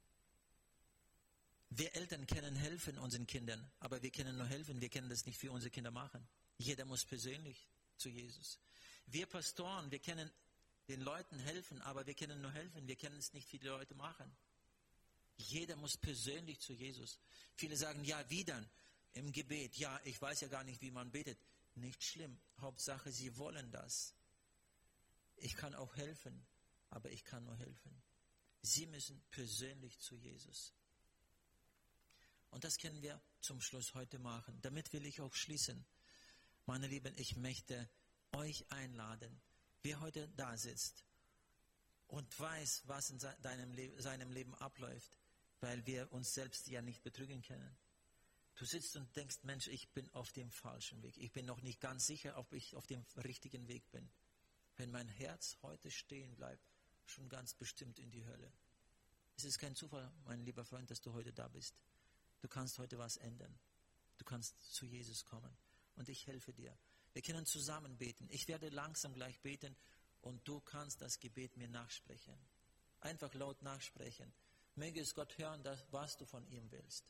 Wir Eltern können helfen unseren Kindern, aber wir können nur helfen, wir können das nicht für unsere Kinder machen. Jeder muss persönlich zu Jesus. Wir Pastoren, wir können den Leuten helfen, aber wir können nur helfen, wir können es nicht für die Leute machen. Jeder muss persönlich zu Jesus. Viele sagen, ja, wie dann? Im Gebet. Ja, ich weiß ja gar nicht, wie man betet. Nicht schlimm. Hauptsache, sie wollen das. Ich kann auch helfen, aber ich kann nur helfen. Sie müssen persönlich zu Jesus. Und das können wir zum Schluss heute machen. Damit will ich auch schließen. Meine Lieben, ich möchte euch einladen, wer heute da sitzt und weiß, was in seinem Leben, seinem Leben abläuft, weil wir uns selbst ja nicht betrügen können. Du sitzt und denkst, Mensch, ich bin auf dem falschen Weg. Ich bin noch nicht ganz sicher, ob ich auf dem richtigen Weg bin. Wenn mein Herz heute stehen bleibt, schon ganz bestimmt in die Hölle. Es ist kein Zufall, mein lieber Freund, dass du heute da bist. Du kannst heute was ändern. Du kannst zu Jesus kommen. Und ich helfe dir. Wir können zusammen beten. Ich werde langsam gleich beten und du kannst das Gebet mir nachsprechen. Einfach laut nachsprechen. Möge es Gott hören, dass, was du von ihm willst.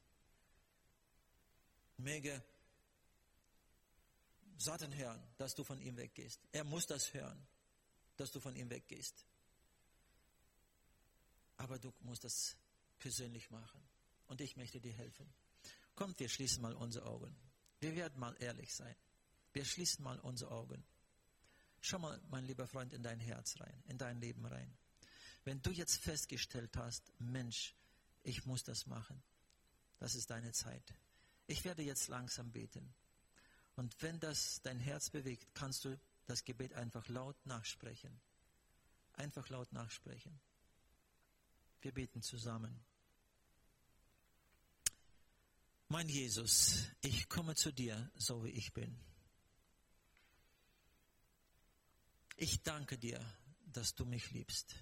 Möge Satan hören, dass du von ihm weggehst. Er muss das hören, dass du von ihm weggehst. Aber du musst das persönlich machen. Und ich möchte dir helfen. Kommt, wir schließen mal unsere Augen. Wir werden mal ehrlich sein. Wir schließen mal unsere Augen. Schau mal, mein lieber Freund, in dein Herz rein, in dein Leben rein. Wenn du jetzt festgestellt hast, Mensch, ich muss das machen, das ist deine Zeit. Ich werde jetzt langsam beten. Und wenn das dein Herz bewegt, kannst du das Gebet einfach laut nachsprechen. Einfach laut nachsprechen. Wir beten zusammen. Mein Jesus, ich komme zu dir, so wie ich bin. Ich danke dir, dass du mich liebst.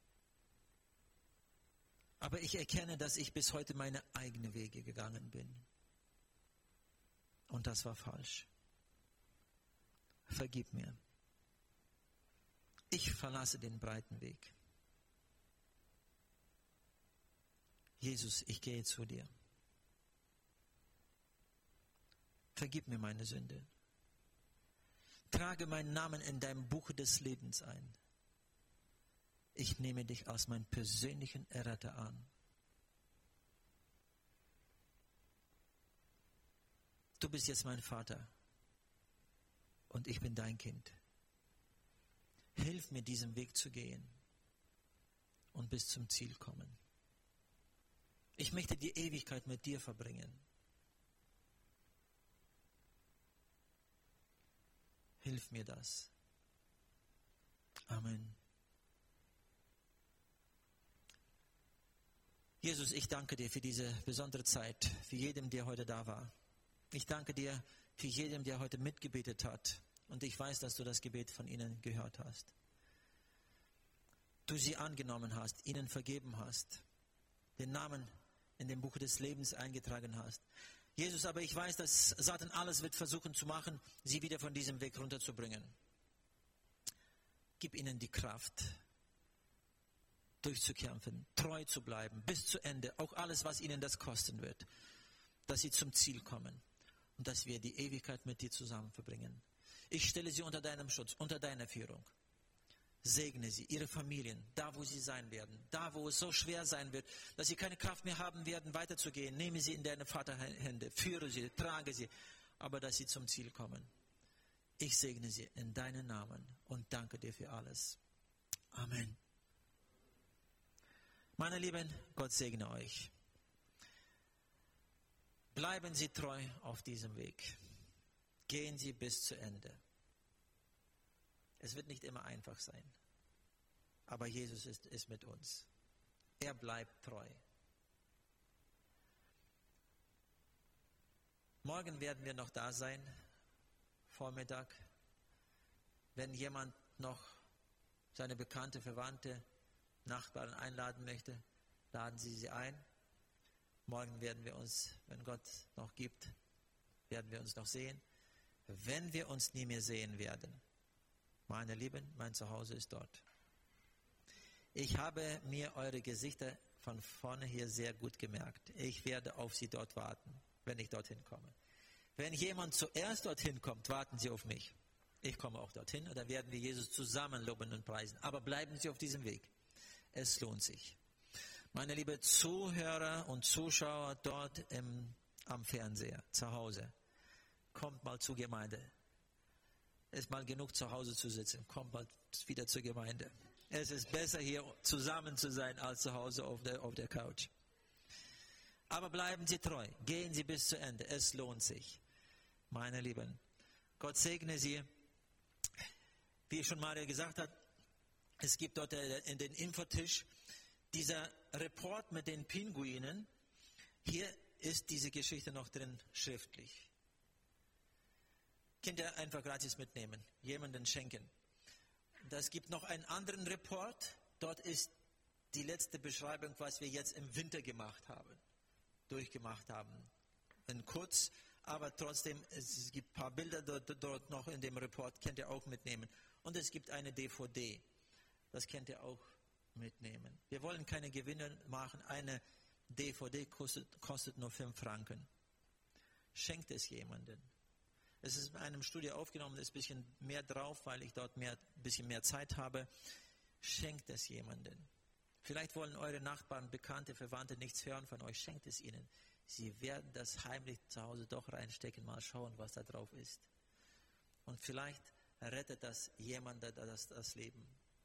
Aber ich erkenne, dass ich bis heute meine eigenen Wege gegangen bin. Und das war falsch. Vergib mir. Ich verlasse den breiten Weg. Jesus, ich gehe zu dir. Vergib mir meine Sünde. Trage meinen Namen in deinem Buch des Lebens ein. Ich nehme dich als meinen persönlichen Erretter an. Du bist jetzt mein Vater und ich bin dein Kind. Hilf mir, diesen Weg zu gehen und bis zum Ziel kommen. Ich möchte die Ewigkeit mit dir verbringen. Hilf mir das. Amen. Jesus, ich danke dir für diese besondere Zeit, für jedem, der heute da war. Ich danke dir für jedem, der heute mitgebetet hat. Und ich weiß, dass du das Gebet von ihnen gehört hast. Du sie angenommen hast, ihnen vergeben hast, den Namen in dem Buch des Lebens eingetragen hast. Jesus, aber ich weiß, dass Satan alles wird versuchen zu machen, sie wieder von diesem Weg runterzubringen. Gib ihnen die Kraft, durchzukämpfen, treu zu bleiben, bis zu Ende, auch alles, was ihnen das kosten wird, dass sie zum Ziel kommen und dass wir die Ewigkeit mit dir zusammen verbringen. Ich stelle sie unter deinem Schutz, unter deiner Führung. Segne sie, ihre Familien, da wo sie sein werden, da wo es so schwer sein wird, dass sie keine Kraft mehr haben werden, weiterzugehen. Nehme sie in deine Vaterhände, führe sie, trage sie, aber dass sie zum Ziel kommen. Ich segne sie in deinen Namen und danke dir für alles. Amen. Meine Lieben, Gott segne euch. Bleiben Sie treu auf diesem Weg. Gehen Sie bis zu Ende. Es wird nicht immer einfach sein, aber Jesus ist, ist mit uns. Er bleibt treu. Morgen werden wir noch da sein, Vormittag. Wenn jemand noch seine Bekannte, Verwandte, Nachbarn einladen möchte, laden Sie sie ein. Morgen werden wir uns, wenn Gott noch gibt, werden wir uns noch sehen. Wenn wir uns nie mehr sehen werden, meine Lieben, mein Zuhause ist dort. Ich habe mir eure Gesichter von vorne hier sehr gut gemerkt. Ich werde auf Sie dort warten, wenn ich dorthin komme. Wenn jemand zuerst dorthin kommt, warten Sie auf mich. Ich komme auch dorthin und dann werden wir Jesus zusammen loben und preisen. Aber bleiben Sie auf diesem Weg. Es lohnt sich. Meine liebe Zuhörer und Zuschauer dort im, am Fernseher, zu Hause, kommt mal zur Gemeinde. Es ist mal genug, zu Hause zu sitzen. Kommt mal wieder zur Gemeinde. Es ist besser, hier zusammen zu sein, als zu Hause auf der, auf der Couch. Aber bleiben Sie treu. Gehen Sie bis zu Ende. Es lohnt sich. Meine Lieben, Gott segne Sie. Wie schon Maria gesagt hat, es gibt dort in den Infotisch dieser Report mit den Pinguinen. Hier ist diese Geschichte noch drin, schriftlich. Könnt ihr einfach gratis mitnehmen, jemanden schenken. Es gibt noch einen anderen Report. Dort ist die letzte Beschreibung, was wir jetzt im Winter gemacht haben, durchgemacht haben. In kurz, aber trotzdem, es gibt ein paar Bilder dort, dort noch in dem Report, könnt ihr auch mitnehmen. Und es gibt eine D V D, das könnt ihr auch mitnehmen. Wir wollen keine Gewinne machen, eine D V D kostet, kostet nur fünf Franken. Schenkt es jemandem. Es ist in einem Studio aufgenommen, ist ein bisschen mehr drauf, weil ich dort mehr, ein bisschen mehr Zeit habe. Schenkt es jemandem. Vielleicht wollen eure Nachbarn, Bekannte, Verwandte nichts hören von euch. Schenkt es ihnen. Sie werden das heimlich zu Hause doch reinstecken, mal schauen, was da drauf ist. Und vielleicht rettet das jemandem das, das Leben.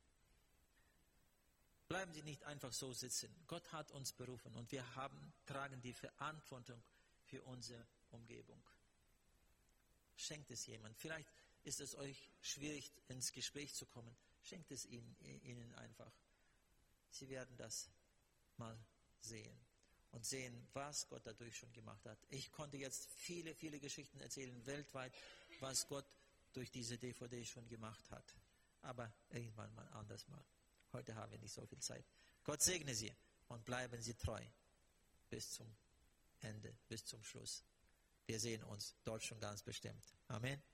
Bleiben Sie nicht einfach so sitzen. Gott hat uns berufen und wir haben, tragen die Verantwortung für unsere Umgebung. Schenkt es jemand. Vielleicht ist es euch schwierig, ins Gespräch zu kommen. Schenkt es ihnen, ihnen einfach. Sie werden das mal sehen und sehen, was Gott dadurch schon gemacht hat. Ich konnte jetzt viele, viele Geschichten erzählen, weltweit, was Gott durch diese D V D schon gemacht hat. Aber irgendwann mal anders mal. Heute haben wir nicht so viel Zeit. Gott segne Sie und bleiben Sie treu bis zum Ende, bis zum Schluss. Wir sehen uns dort schon ganz bestimmt. Amen.